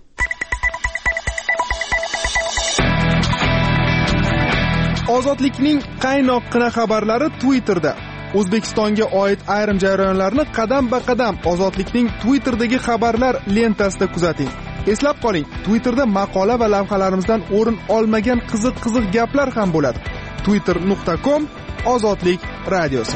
Ozodlikning qaynoqqina xabarlari Twitterda. O'zbekistonga oid ayrim jarayonlarni qadam-ba-qadam Ozodlikning Twitterdagi xabarlar lentasida kuzating. Eslab qoling, Twitterda maqola va lavhalarimizdan o'rin olmagan qiziq-qiziq gaplar ham bo'ladi. twitter nuqta com ozodlik radiosi.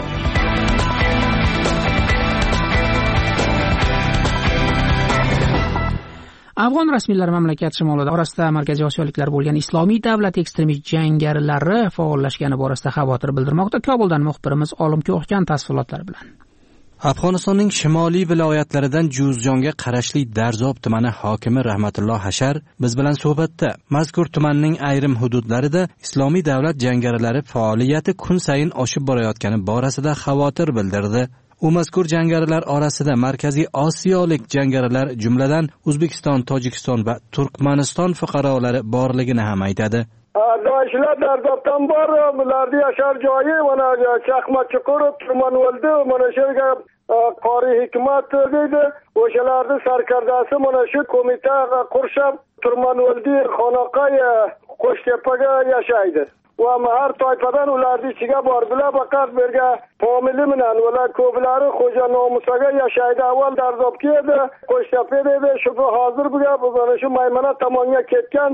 Afg'on rasmiylari mamlakat shimolida orasida markaziy osiyoliklar bo'lgan Islomiy davlat ekstremist jangarilari faollashgani borasida xavotir bildirmoqda. Kobuldan muxbirimiz Olimga o'xgan tafsilotlar bilan. Afg'onistonning shimoliy viloyatlaridan Juzjonga qarashli Darzob tumani hokimi Rahmatulloh Hashar biz bilan suhbatda mazkur tumanning ayrim hududlarida Islomiy davlat jangarilari faoliyati kun sayin oshib borayotgani borasida xavotir bildirdi. U mazkur jangarilar orasida Markaziy Osiyolik jangarilar, jumladan O'zbekiston, Tojikiston va Turkmaniston fuqarolari borligini ham aytadi. Doishlar Darzobdan bor, bularning yashar joyi mana Chaqmachuqur, Turmanvoldi, mana shu yerga Qori Hikmat deydi. O'shalarning sarkardasi mana shu qo'mita qurshab Turmanvoldi xonaqoy Qo'shtepaga yashaydi. Va har toifadan ularning ichiga bordilar, faqat berga homili bilan ular ko'plari Xo'ja Nomusaga yashaydi. Avval Darzobga edi, Qo'shtepa edi, shu hozir bu gap mana shu Maymana tomonga ketgan.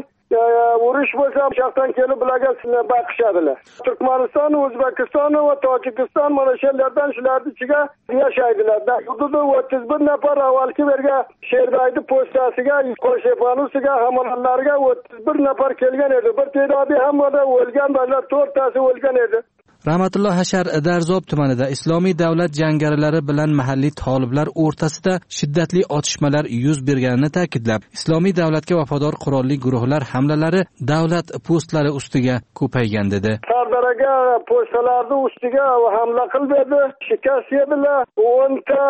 Urush bo'lsa, shaxsan kelib bularga baqishadilar. Turkmaniston, O'zbekiston va Tojikiston mana shu yerlardan shularning ichiga yashaydilar. Hududi o'ttiz bir nafar avvalgi berga Sherdaydi postasiga, Qo'shepanusiga, hamonlarga o'ttiz bir nafar kelgan edi. Bir te'dodi hammada o'lgan, ba'zilar to'rttasi o'lgan edi. Rahmatulloh Hashar Darzob tumanida Islomiy davlat jangarilari bilan mahalliy toliblar o'rtasida shiddatli otishmalar yuz berganini ta'kidlab, Islomiy davlatga vafodor qurolli guruhlar hamlalari davlat postlari ustiga ko'paygan dedi. Sardaraga postlarning ustiga hamla qildi, shikast yedilar. o'nta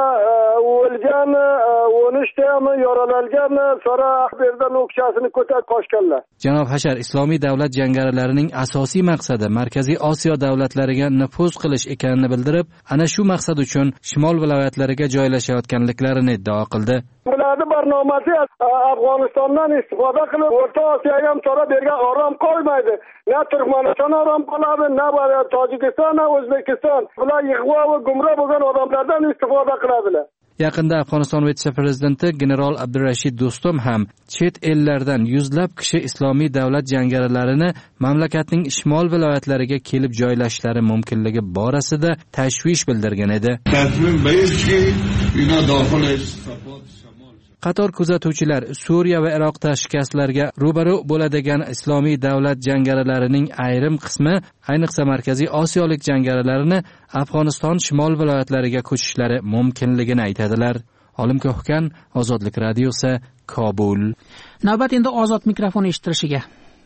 o'lgan, o'n uchta ham yaralangan, sonra berdan o'qchasini ko'tarib qochganlar. Janob Hashar Islomiy davlat jangarilarining asosiy maqsadi Markaziy Osiyo davlatlari nufuz qilish ekanini bildirib, ana shu maqsad uchun shimol viloyatlariga joylashayotganliklarini iddao qildi. Bularning barnomasi Afg'onistondan istifoda qilib, O'rta Osiyoga ham to'ra bergan orom qolmaydi. Na Turkmaniston orom qoladi, na Tojikiston, na O'zbekiston. Bular ig'vo va gumroh bo'lgan odamlardan istifoda qiladilar. Yaqinda Afg'oniston vitse-prezidenti general Abdurashid Do'stum ham chet ellardan yuzlab kishi Islomiy davlat jangarilarini mamlakatning shimol viloyatlariga kelib joylashishlari mumkinligi borasida tashvish bildirgan edi. Qator kuzatuvchilar Suriya va Iroqda shikastlarga ro'baro bo'ladigan Islomiy davlat jangarilarining ayrim qismi, ayniqsa Markaziy Osiyolik jangarilarini Afg'oniston shimol viloyatlariga ko'chishlari mumkinligini aytadilar. Olim Ko'hkan, Ozodlik radiosi, Kobul. Navbat endi ozod mikrofon eshittirishiga.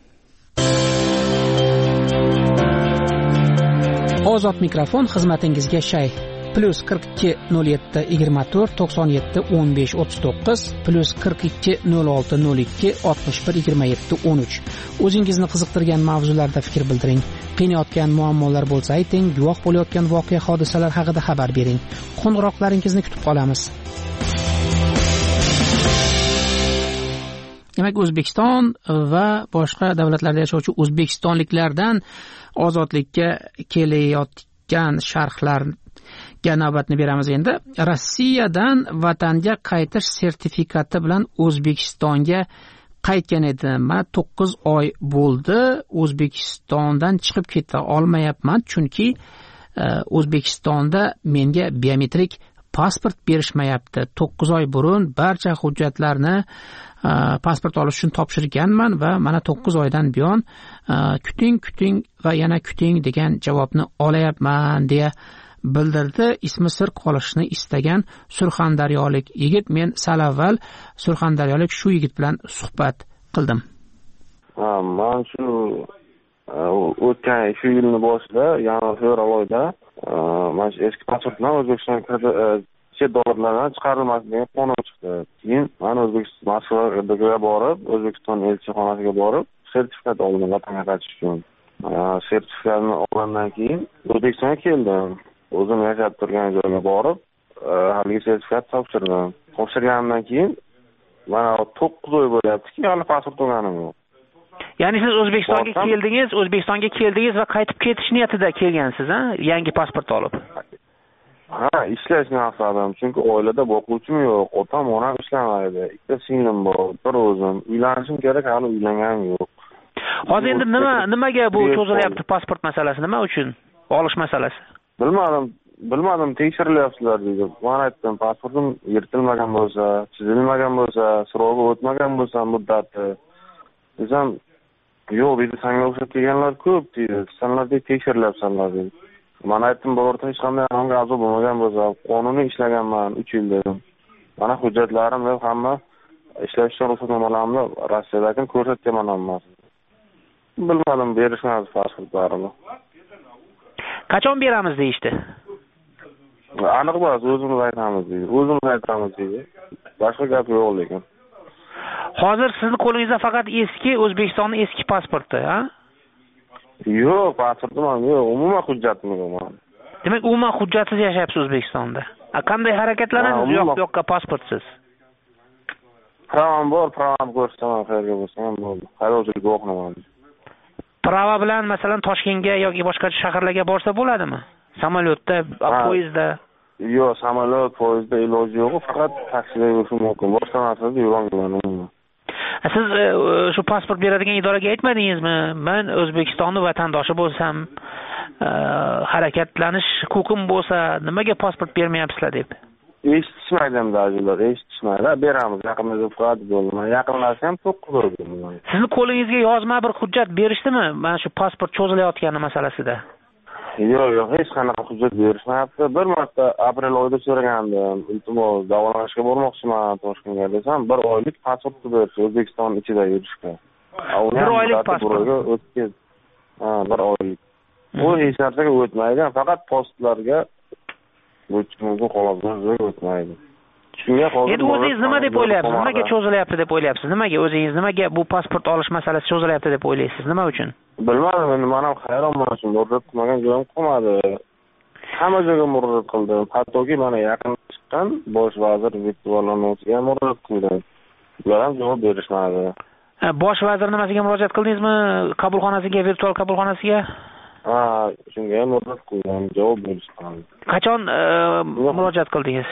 Ozod mikrofon xizmatingizga shay. plus qirq ikki nol yetti yigirma to'rt to'qson yetti o'n besh o'ttiz to'qqiz plus qirq ikki nol olti nol ikki oltmish bir yigirma yetti o'n uch. O'zingizni qiziqtirgan mavzularda fikr bildiring. Qiynayotgan muammolar bo'lsa ayting, guvoh bo'layotgan voqea hodisalar haqida xabar bering. Qo'ng'iroqlaringizni kutib qolamiz. Demak, O'zbekiston va boshqa davlatlarda yashovchi o'zbekistonliklardan ozodlikka kelayotgan sharhlar navbatni beramiz endi. Rossiyadan vatanga qaytish sertifikati bilan O'zbekistonga qaytgan edi. Mana to'qqiz oy bo'ldi. O'zbekistondan chiqib keta olmayapman, chunki O'zbekistonda menga biometrik pasport berishmayapti. to'qqiz oy burun barcha hujjatlarni pasport olish uchun topshirganman va mana to'qqiz oydan buyon kuting, kuting va yana kuting degan javobni olayapman deya bildirdi. Ismi sir qolishni istagan surxondaryolik yigit. Men sal avval surxondaryolik shu yigit bilan suhbat qildim. Ha, men shu o'tgan shu yilning boshida, ya'ni fevral oyida, men shu eski pasportni O'zbekistonga chet davlatlardan chiqarilmasligiga qonun chiqdi. Keyin men O'zbekiston Moskvaga borib, O'zbekiston elchixonasiga borib, sertifikat oldim vatanga qaytish uchun. Sertifikatni olgandan keyin O'zbekistonga keldim. O'zim yashab turgan joyga borib, haligi sertifikat topshirdim. Topshirganimdan keyin mana to'qqiz oy bo'lyaptiki, hali pasport olganim yo'q. Ya'ni siz O'zbekistonga keldingiz, O'zbekistonga keldingiz va qaytib ketish niyatida kelgansiz, ha? Yangi pasport olib. Ha, ishlashni maqsadim, chunki oilada boquvchim yo'q, otam, onam ishlamaydi. Ikkita singlim bor, bir o'zim. Uylanishim kerak, hali uylanganim yo'q. Hozir endi nima nimaga bu cho'zilyapti pasport masalasi, nima uchun? Olish masalasi. bilmadim bilmadim tekshirilyapsizlar deydi. Men aytdim, pasportim yirtilmagan bo'lsa, chizilmagan bo'lsa, so'rovi o'tmagan bo'lsa muddati desam, yo'q deydi, senga o'xshab kelganlar ko'p deydi. Senlar deb tekshirilyapsanlar deydi. Men aytdim, bu o'rtada hech qanday qonunga a'zo bo'lmagan bo'lsa, qonuniy ishlaganman uch yil dedim. Mana hujjatlarim va hamma ishlash ruxsatnomalarimni Rossiyadan ko'rsatganman hammasini. Bilmadim, berishmadi pasportlarimni. Qachon beramiz deyishdi? Aniq emas, o'zimiz aytamiz deydi. O'zimiz aytamiz deydi. Boshqa gap yo'q lekin. Hozir sizni qo'lingizda faqat eski O'zbekistonning eski pasporti, ha? Yo'q, pasportim ham yo'q, umuman hujjatim yo'q. Demak, umuman hujjatsiz yashayapsiz O'zbekistonda. A qanday harakatlanasiz yo'q yo'qqa pasportsiz? Pravam bor, pravam ko'rsaman, qayerga bo'lsam bo'ldi. Haydovchilik guvohnomam. Prava bilan masalan Toshkentga yoki boshqa shaharlarga borsa bo'ladimi? Samolyotda, poyezdda? Yo'q, samolyot, poyezdda iloji yo'q, faqat taksida yurishim mumkin. Boshqa narsada yurolmayman. Siz shu pasport beradigan idoraga aytmadingizmi? Men O'zbekistonning vatandoshi bo'lsam, harakatlanish huquqim bo'lsa, nimaga pasport bermayapsizlar deb? Eshitishmaydi da'jilar, eshitishmaydi. Beramiz, yaqinda deb qo'yadi bo'ldi. Yaqinlashsam to'qqiz oy bo'ldi. Sizni qo'lingizga yozma bir hujjat berishdimi? Mana shu pasport cho'zilayotgani masalasida. Yo'q, yo'q, hech qanaqa hujjat berishmayapti. Bir marta aprel oyida so'ragandim. Iltimos, davolanishga bormoqchiman Toshkentga desam, bir oylik pasportni berishdi O'zbekiston ichida yurishga. Bir oylik pasport. O'tgan. Ha, bir oylik. Bu hech narsaga o'tmaydi, faqat postlarga o'tishimizga qoladigan o'tmaydi. Shunga hozir endi o'zingiz nima deb o'ylayapsiz? Nimaga cho'zilyapti deb o'ylayapsiz? Nimaga o'zingiz nimaga bu pasport olish masalasi cho'zilyapti deb o'ylaysiz? Nima uchun? Bilmadim, endi men ham hayronman, shu murojaat qilmagan joyim qolmadi. Hamma joyga murojaat qildim. Hattoki mana yaqin chiqqan bosh vazir virtuallanuvchiga murojaat qildim. Ular ham javob berishmadi. Bosh vazir nimasiga murojaat qildingizmi? Qabulxonasiga, virtual qabulxonasiga? Ha, shunga ham murojaat qildim, javob berishmadi. Qachon murojaat qildingiz?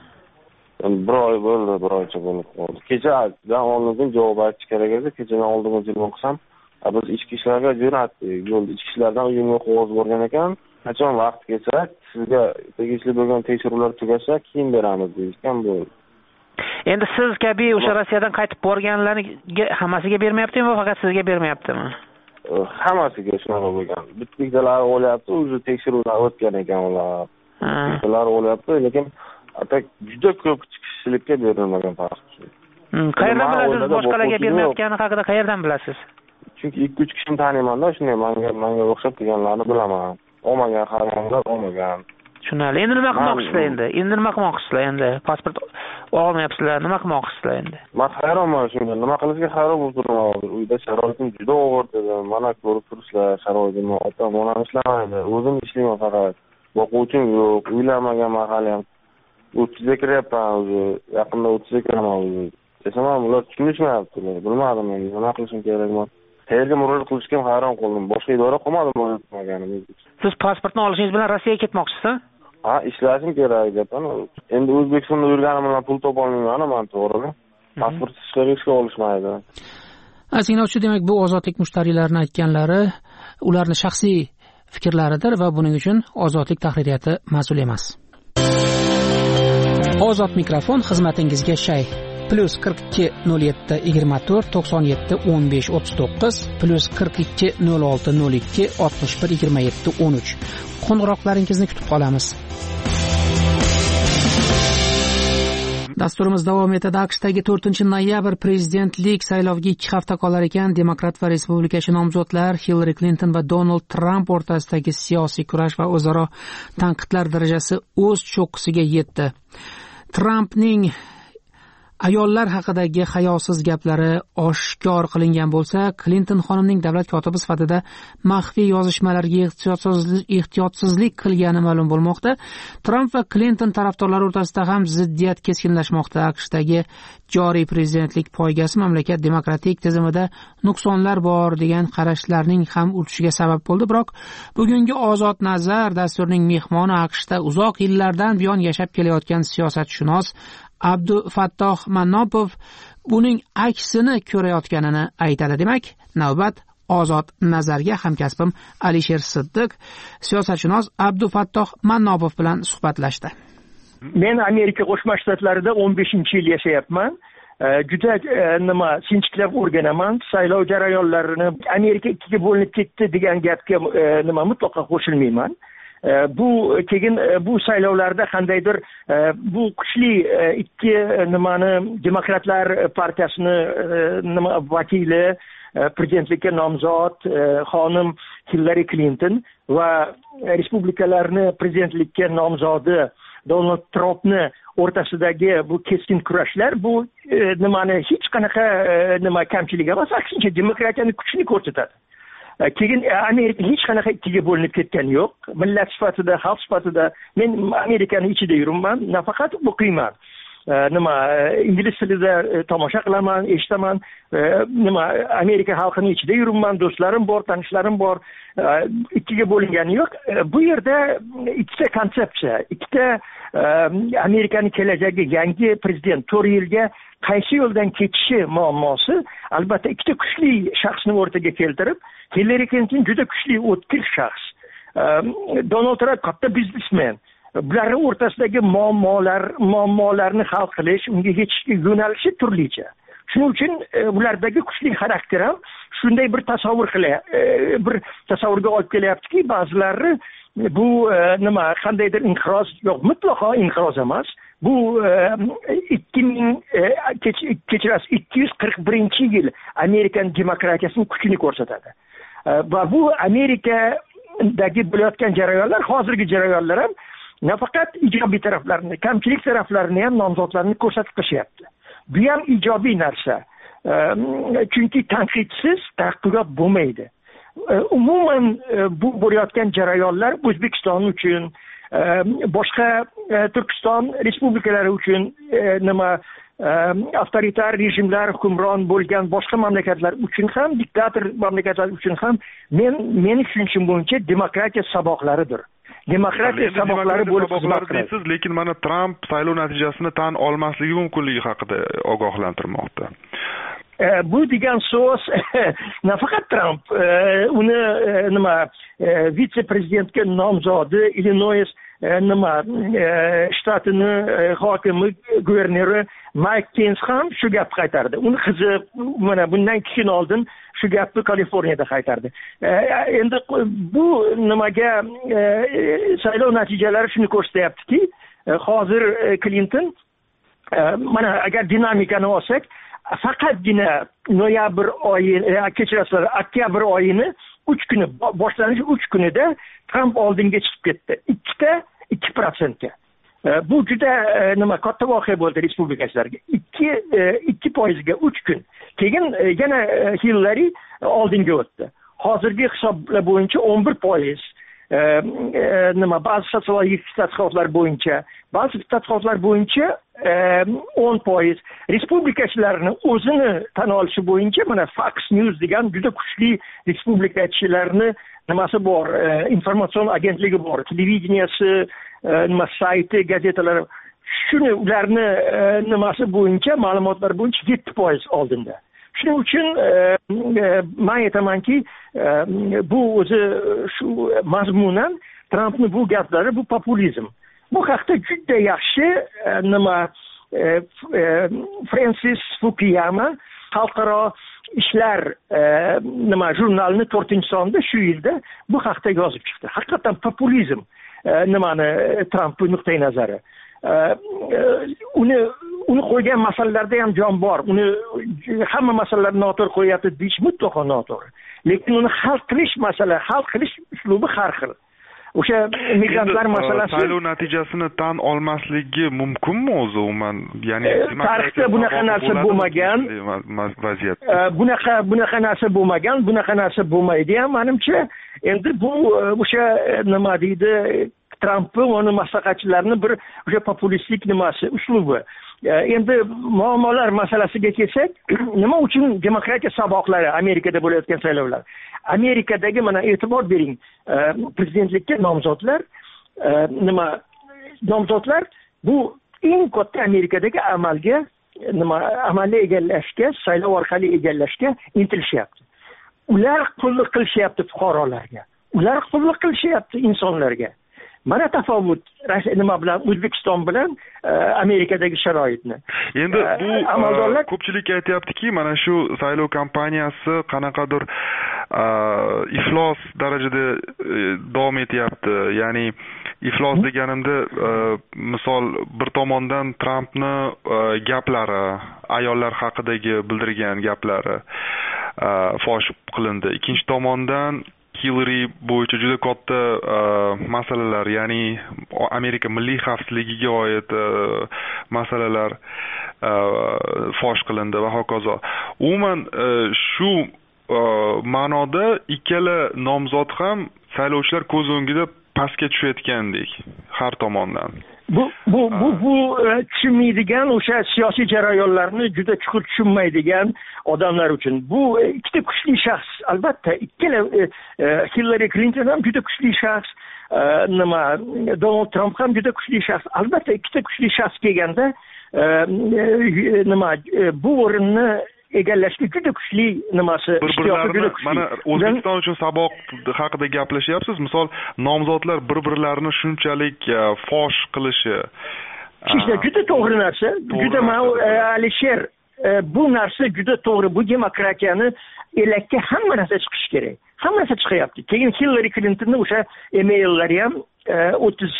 Bir oy bo'ldi, bir oycha bo'lib qoldi. Kechadan oldin javob aytish kerak edi. Kechadan oldin javob qilsam, biz ichki ishlarga jo'natdik. Yo'lda ichki ishlardan uyimga qog'oz borgan ekan, qachon vaqt kelsa, sizga tegishli bo'lgan tekshiruvlar tugasa, keyin beramiz deyishgan bo'ldi. Endi siz kabi o'sha Rossiyadan qaytib borganlarga hammasiga bermayaptimi yo faqat sizga bermayaptimi? Hammasiga shunaqa bo'lgan. Bitta-bittalar o'lyapti, o'zi tekshiruvlar o'tgan ekan ular. Ular o'lyapti, lekin atak juda ko'p chiqishchilikka berilmagan pasport. Qayerdan bilasiz boshqalarga bermayotgani haqida qayerdan bilasiz? Chunki ikki uch kishini taniyman-da, shunday menga menga o'xshab kelganlarni bilaman. Olmagan xaridorlar olmagan. Tushunarli. Endi nima qilmoqchisizlar endi? Endi nima qilmoqchisizlar endi? Pasport olmayapsizlar, nima qilmoqchisizlar endi? Men hayronman shunga. Nima qilishga hayron bo'lib turibman hozir. Uyda sharoitim juda og'ir dedim. Mana ko'rib turibsizlar, sharoitimni ota-onam ishlamaydi. O'zim ishlayman faqat. Boquvchim yo'q, uylanmagan mahali ham. o'ttizga kiryapman o'zi, yaqinda o'ttizga kiraman o'zi. Desam ham ular tushunishmayaptilar. Bilmadim men nima qilishim kerakman. Qayerga murojaat qilishga ham hayron qoldim. Boshqa idora qolmadi murojaat qilmaganim. Siz pasportni olishingiz bilan Rossiyaga ketmoqchisiz? Ha, ishlashim kerak debman. Endi O'zbekistonda yurganim bilan pul topolmayman, men to'g'rimi? Pasport ishga olishmaydi. Azinglovchi, demak bu ozodlik mushtariylarining aytganlari ularning shaxsiy fikrlaridir va buning uchun ozodlik tahririyati mas'ul emas. Ozod mikrofon xizmatingizga shay. Plus qirq ikki nol yetti yigirma to'rt to'qson yetti o'n besh o'ttiz to'qqiz plus qirq ikki nol olti nol ikki oltmish bir yigirma yetti o'n uch. Qo'ng'iroqlaringizni kutib qolamiz. Dasturimiz davom etadi. AQShdagi to'rtinchi noyabr prezidentlik sayloviga ikki hafta qolar ekan, demokrat va respublikachi nomzodlar Hillary Clinton va Donald Trump o'rtasidagi siyosiy kurash va o'zaro tanqidlar darajasi o'z cho'qqisiga yetdi. Trumpning ayollar haqidagi hayosiz gaplari oshkor qilingan bo'lsa, Clinton xonimning davlat kotibi sifatida maxfiy yozishmalarga ehtiyotsizlik qilgani ma'lum bo'lmoqda. Trump va Clinton tarafdorlari o'rtasida ham ziddiyat keskinlashmoqda. AQShdagi joriy prezidentlik poygasi mamlakat demokratik tizimida nuqsonlar bor degan qarashlarning ham o'tishiga sabab bo'ldi. Biroq bugungi Ozod nazar dasturining mehmoni AQShda uzoq yillardan buyon yashab kelayotgan siyosatshunos Abdufattoh Manopov buning aksini ko'rayotganini aytadi. Demak, navbat ozod nazarga hamkasbim Alisher Siddiq siyosatshunos Abdufattoh Mannobov bilan suhbatlashdi. Men Amerika Qo'shma Shtatlarida o'n beshinchi yil yashayapman. Juda nima sinchiklab o'rganaman. Saylov jarayonlarini Amerika ikkiga bo'linib ketdi degan gapga nima mutlaqo qo'shilmayman. Bu keyin bu saylovlarda qandaydir bu kuchli ikki nimani Demokratlar partiyasini nima vakili prezidentlikka nomzod xonim Hillary Clinton va respublikalarni prezidentlikka nomzodi Donald Trumpni o'rtasidagi bu keskin kurashlar bu nimani hech qanaqa nima kamchiligi emas, aksincha demokratiyaning kuchini ko'rsatadi. Keyin Amerika hech qanaqa ikkiga bo'linib ketgani yo'q. Millat sifatida, xalq sifatida men Amerikani ichida yuribman, nafaqat o'qiyman. Nima ingliz tilida tomosha qilaman, eshitaman, nima Amerika xalqining ichida yuribman, do'stlarim bor, tanishlarim bor. Ikkiga bo'lingani yo'q. Bu yerda ikkita konsepsiya, ikkita Amerikaning kelajagi, yangi prezident to'rt yilga qaysi yo'ldan ketishi muammosi albatta ikkita kuchli shaxsni o'rtaga keltirib, Hillary Clinton juda kuchli o'tkir shaxs. Donald Trump katta biznesmen. Bularning o'rtasidagi muammolar, muammolarni hal qilish, unga yetishga yo'nalishi turlicha. Shuning uchun ulardagi kuchli xarakter ham shunday bir tasavvur qilyapti, bir tasavvurga olib kelyaptiki, ba'zilari bu nima qandaydir inqiroz yo'q, mutlaqo inqiroz emas. Bu ikki ming kechirasiz ikki yuz qirq birinchi yil Amerikan demokratiyasining kuchini ko'rsatadi. Va bu Amerikadagi bo'layotgan jarayonlar, hozirgi jarayonlar ham nafaqat ijobiy taraflarini, kamchilik taraflarini ham nomzodlarni ko'rsatib qishyapti. Bu ham ijobiy narsa. Chunki tanqidsiz taraqqiyot bo'lmaydi. Umuman bu bo'layotgan jarayonlar O'zbekiston uchun, boshqa Turkiston respublikalari uchun, nima avtoritar rejimlar hukmron bo'lgan boshqa mamlakatlar uchun ham, diktator mamlakatlar uchun ham men meni tushunchim bo'yicha demokratiya saboqlaridir. Demokratiya saboqlari bo'lib xizmat qiladi. Lekin mana Trump saylov natijasini tan olmasligi mumkinligi haqida ogohlantirmoqda. Bu degan so'z nafaqat Trump, uni nima vitse-prezidentga nomzodi Illinois nima shtatini hokimi, guvernori Mike Pence ham shu gapni qaytardi. Uni qizi mana bundan ikki kun oldin shu gapni Kaliforniyada qaytardi. Endi bu nimaga saylov natijalari shuni ko'rsatyaptiki, hozir Clinton mana agar dinamikani olsak, faqatgina noyabr oyi, kechirasizlar, oktyabr oyini uch kuni, boshlanish uch kunida Trump oldinga chiqib ketdi. Ikkita ikki prosentga. Bu juda nima katta voqea bo'ldi respublikachilarga. ikki foizga uch kun. Keyin yana Hillary oldinga o'tdi. Hozirgi hisoblar bo'yicha o'n bir foiz. Nima ba'zi sotsiologik tadqiqotlar bo'yicha, ba'zi tadqiqotlar bo'yicha o'n foiz. Respublikachilarni o'zini tan olishi bo'yicha mana Fox News degan juda kuchli respublikachilarni nimasi bor, informatsion agentligi bor, televideniyasi, nima sayti, gazetalar, shuni ularni nimasi bo'yicha, ma'lumotlar bo'yicha yetti foiz oldinda. Shuning uchun men aytamanki, bu o'zi shu mazmunan Trumpning bu gaplari bu populizm. Bu haqda juda yaxshi nima Francis Fukuyama xalqaro ishlar nima jurnalini to'rtinchi sonida shu yilda bu haqda yozib chiqdi. Haqiqatan populizm nimani Trumpning nuqtai nazari. Uni uni qo'ygan masalalarda ham jon bor. Uni hamma masalalarni noto'g'ri qo'yapti deyish mutlaqo noto'g'ri. Lekin uni hal qilish masala, hal qilish uslubi har xil. O'sha migrantlar masalasi saylov natijasini tan olmasligi mumkinmi o'zi umuman? Ya'ni tarixda bunaqa narsa bo'lmagan, vaziyat. Bunaqa bunaqa narsa bo'lmagan, bunaqa narsa bo'lmaydi ham menimcha. Endi bu o'sha nima deydi, Trumpning va uning maslahatchilarini bir o'sha populistik nimasi, uslubi. Endi muammolar masalasiga kelsak, nima uchun demokratiya saboqlari Amerikada bo'layotgan saylovlar? Amerikadagi mana e'tibor bering, prezidentlikka nomzodlar, nima nomzodlar bu eng katta Amerikadagi amalga, nima amalni egallashga, saylov orqali egallashga intilishyapti. ular qulluq qilishyapti fuqarolarga, ular qulluq qilishyapti insonlarga. Mana tafovut nima bilan O'zbekiston bilan Amerikadagi sharoitni. Endi bu amaldorlar ko'pchilik aytayaptiki, mana shu saylov kampaniyasi qanaqadir iflos darajada davom etyapti. Ya'ni iflos deganimda misol bir tomondan Trampni gaplari, ayollar haqidagi bildirgan gaplari fosh qilindi. Ikkinchi tomondan Hillary bo'yicha juda katta masalalar, ya'ni Amerika milliy xavfsizligiga oid masalalar fosh qilindi va hokazo. Umuman shu ma'noda ikkala nomzod ham saylovchilar ko'z o'ngida pastga tushayotgandek har tomondan. Bu bu bu bu tushunmaydigan, o'sha siyosiy jarayonlarni juda chuqur tushunmaydigan odamlar uchun bu ikkita kuchli shaxs, albatta ikkala Hillary Clinton ham juda kuchli shaxs, nima Donald Trump ham juda kuchli shaxs. Albatta ikkita kuchli shaxs kelganda nima bu o'rinni egallashga juda kuchli nimasi, bir-birlarini mana O'zbekiston uchun saboq haqida gaplashyapsiz. Misol nomzodlar bir-birlarini shunchalik fosh qilishi. Sizda juda to'g'ri narsa, juda mana Alisher bu narsa juda to'g'ri. Bu demokratiyani elakka hamma narsa chiqishi kerak. Hamma narsa chiqyapti. Keyin Hillary Clintonning o'sha emaillari ham o'ttiz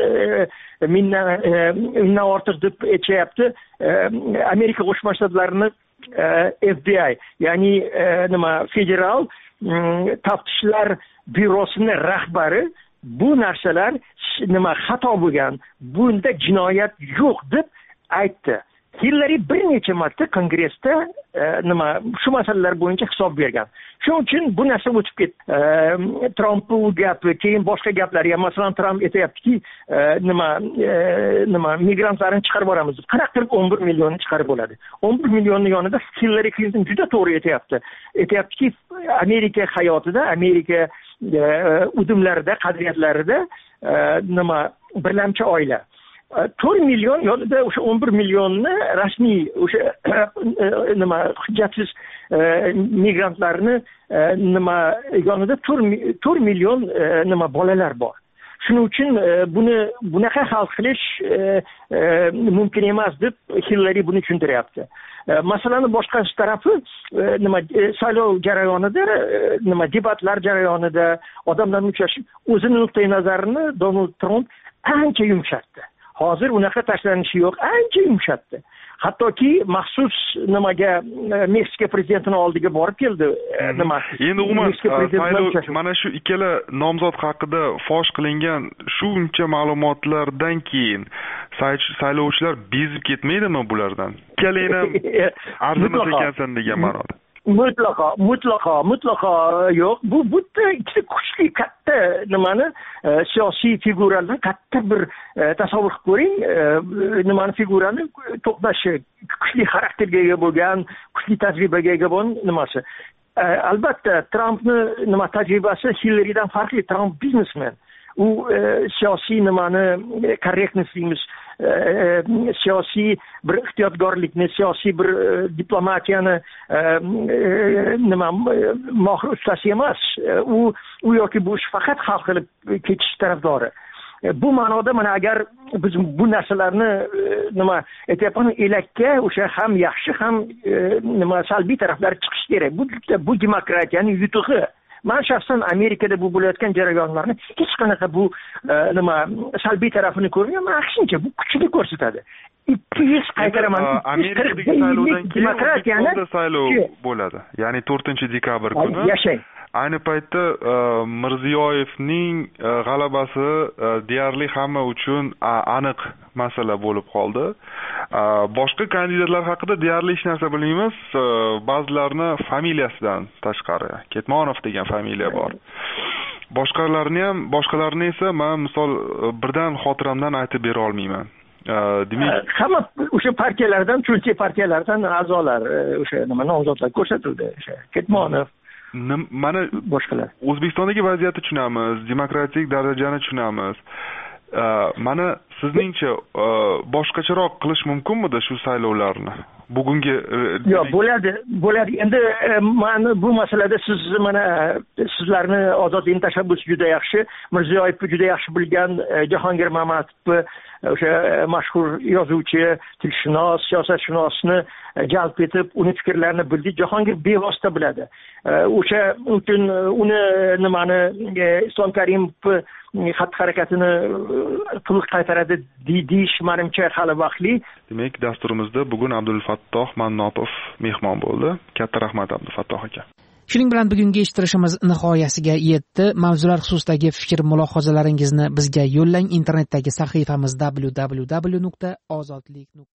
mingdan ortiq deb aytayapti. Amerika Qo'shma Shtatlarini F B I, ya'ni nima federal taftishlar byurosining rahbari bu narsalar nima xato bo'lgan, bunda jinoyat yo'q deb aytdi. Hillary bir necha marta kongressda nima shu masalalar bo'yicha hisob bergan. Shuning uchun bu narsa o'tib ketdi. Trump bu gapi, keyin boshqa gaplar, ya masalan Trump aytayaptiki, nima nima migrantlarni chiqarib boramiz. Qanaqa qilib o'n bir millionni chiqarib bo'ladi? o'n bir millionni yonida Hillary Clinton juda to'g'ri aytayapti. Aytayaptiki, Amerika hayotida, Amerika udumlarida, qadriyatlarida nima birlamchi oila. to'rt million yonida o'sha o'n bir millionni rasmiy o'sha nima hujjatsiz migrantlarni nima yonida to'rt million nima bolalar bor. Shuning uchun buni bunaqa hal qilish mumkin emas deb Hillary buni tushuntiryapti. Masalani boshqa tarafi nima saylov jarayonida, nima debatlar jarayonida odamlar uchrashib o'zini nuqtai nazarini Donald Trump ancha yumshatdi. Hozir unaqa tashlanishi yo'q, ancha yumshatdi. Hattoki maxsus nimaga Meksika prezidentining oldiga borib keldi. Nima? Endi umuman saylov mana shu ikkala nomzod haqida fosh qilingan shuncha ma'lumotlardan keyin saylovchilar bezib ketmaydimi bulardan? Ikkalangni ham arzimas ekansan degan ma'noda. Mutlaqo, mutlaqo, mutlaqo yo'q. Bu bitta ikkita kuchli katta nimani siyosiy figuralarni katta bir tasavvur qilib ko'ring, nimani figurani to'qnashi, kuchli xarakterga ega bo'lgan, kuchli tajribaga ega bo'lgan nimasi. Albatta Trampni nima tajribasi Hillarydan farqli. Trump biznesmen. U siyosiy nimani korrektnostligimiz, siyosiy bir ehtiyotkorlikni, siyosiy bir diplomatiyani nima mohir ustasi emas. U u yoki bu ish faqat hal qilib ketish tarafdori. Bu ma'noda mana agar biz bu narsalarni nima aytyapman, elakka o'sha ham yaxshi ham nima salbiy taraflari chiqishi kerak. Bu bu demokratiyaning yutug'i. Men shaxsan Amerikada bu bo'layotgan jarayonlarni hech qanaqa bu nima salbiy tarafini ko'rmayman. Aksincha bu kuchni ko'rsatadi. ikki yuz qaytaraman. Amerikadagi saylovdan keyin O'zbekistonda saylov bo'ladi. Ya'ni to'rtinchi dekabr kuni. Yashang. Ayni paytda Mirziyoyevning g'alabasi deyarli hamma uchun aniq masala bo'lib qoldi. Boshqa kandidatlar haqida deyarli hech narsa bilmaymiz. Ba'zilarni familiyasidan tashqari Ketmonov degan familiya bor. Boshqalarni ham, boshqalarni esa men misol birdan xotiramdan aytib bera olmayman. Demak, hamma o'sha partiyalardan, chunki partiyalardan a'zolar o'sha nima nomzodlar ko'rsatildi. O'sha Ketmonov mana boshqalar. O'zbekistondagi vaziyatni tushunamiz, demokratik darajani tushunamiz. Mana sizningcha boshqacharoq qilish mumkinmidi shu saylovlarni? bugungi yo'q bo'ladi bo'ladi endi mana bu masalada siz mana sizlarni ozodlikni tashabbusi juda yaxshi, Mirziyoyevni juda yaxshi bilgan Jahongir Mamatovni o'sha mashhur yozuvchi, tilshunos, siyosatshunosni jalb etib uni fikrlarini bildik. Jahongir bevosita biladi. O'sha uchun uni nimani Islom Karimov xatti harakatini to'liq qaytaradi deyish menimcha hali vaqtli. Demak, dasturimizda bugun Abdulfattoh Mannopov mehmon bo'ldi. Katta rahmat Abdulfattoh aka. Shuning bilan bugungi eshittirishimiz nihoyasiga yetdi. Mavzular xususidagi fikr mulohazalaringizni bizga yo'llang. Internetdagi sahifamiz w w w nuqta ozodlik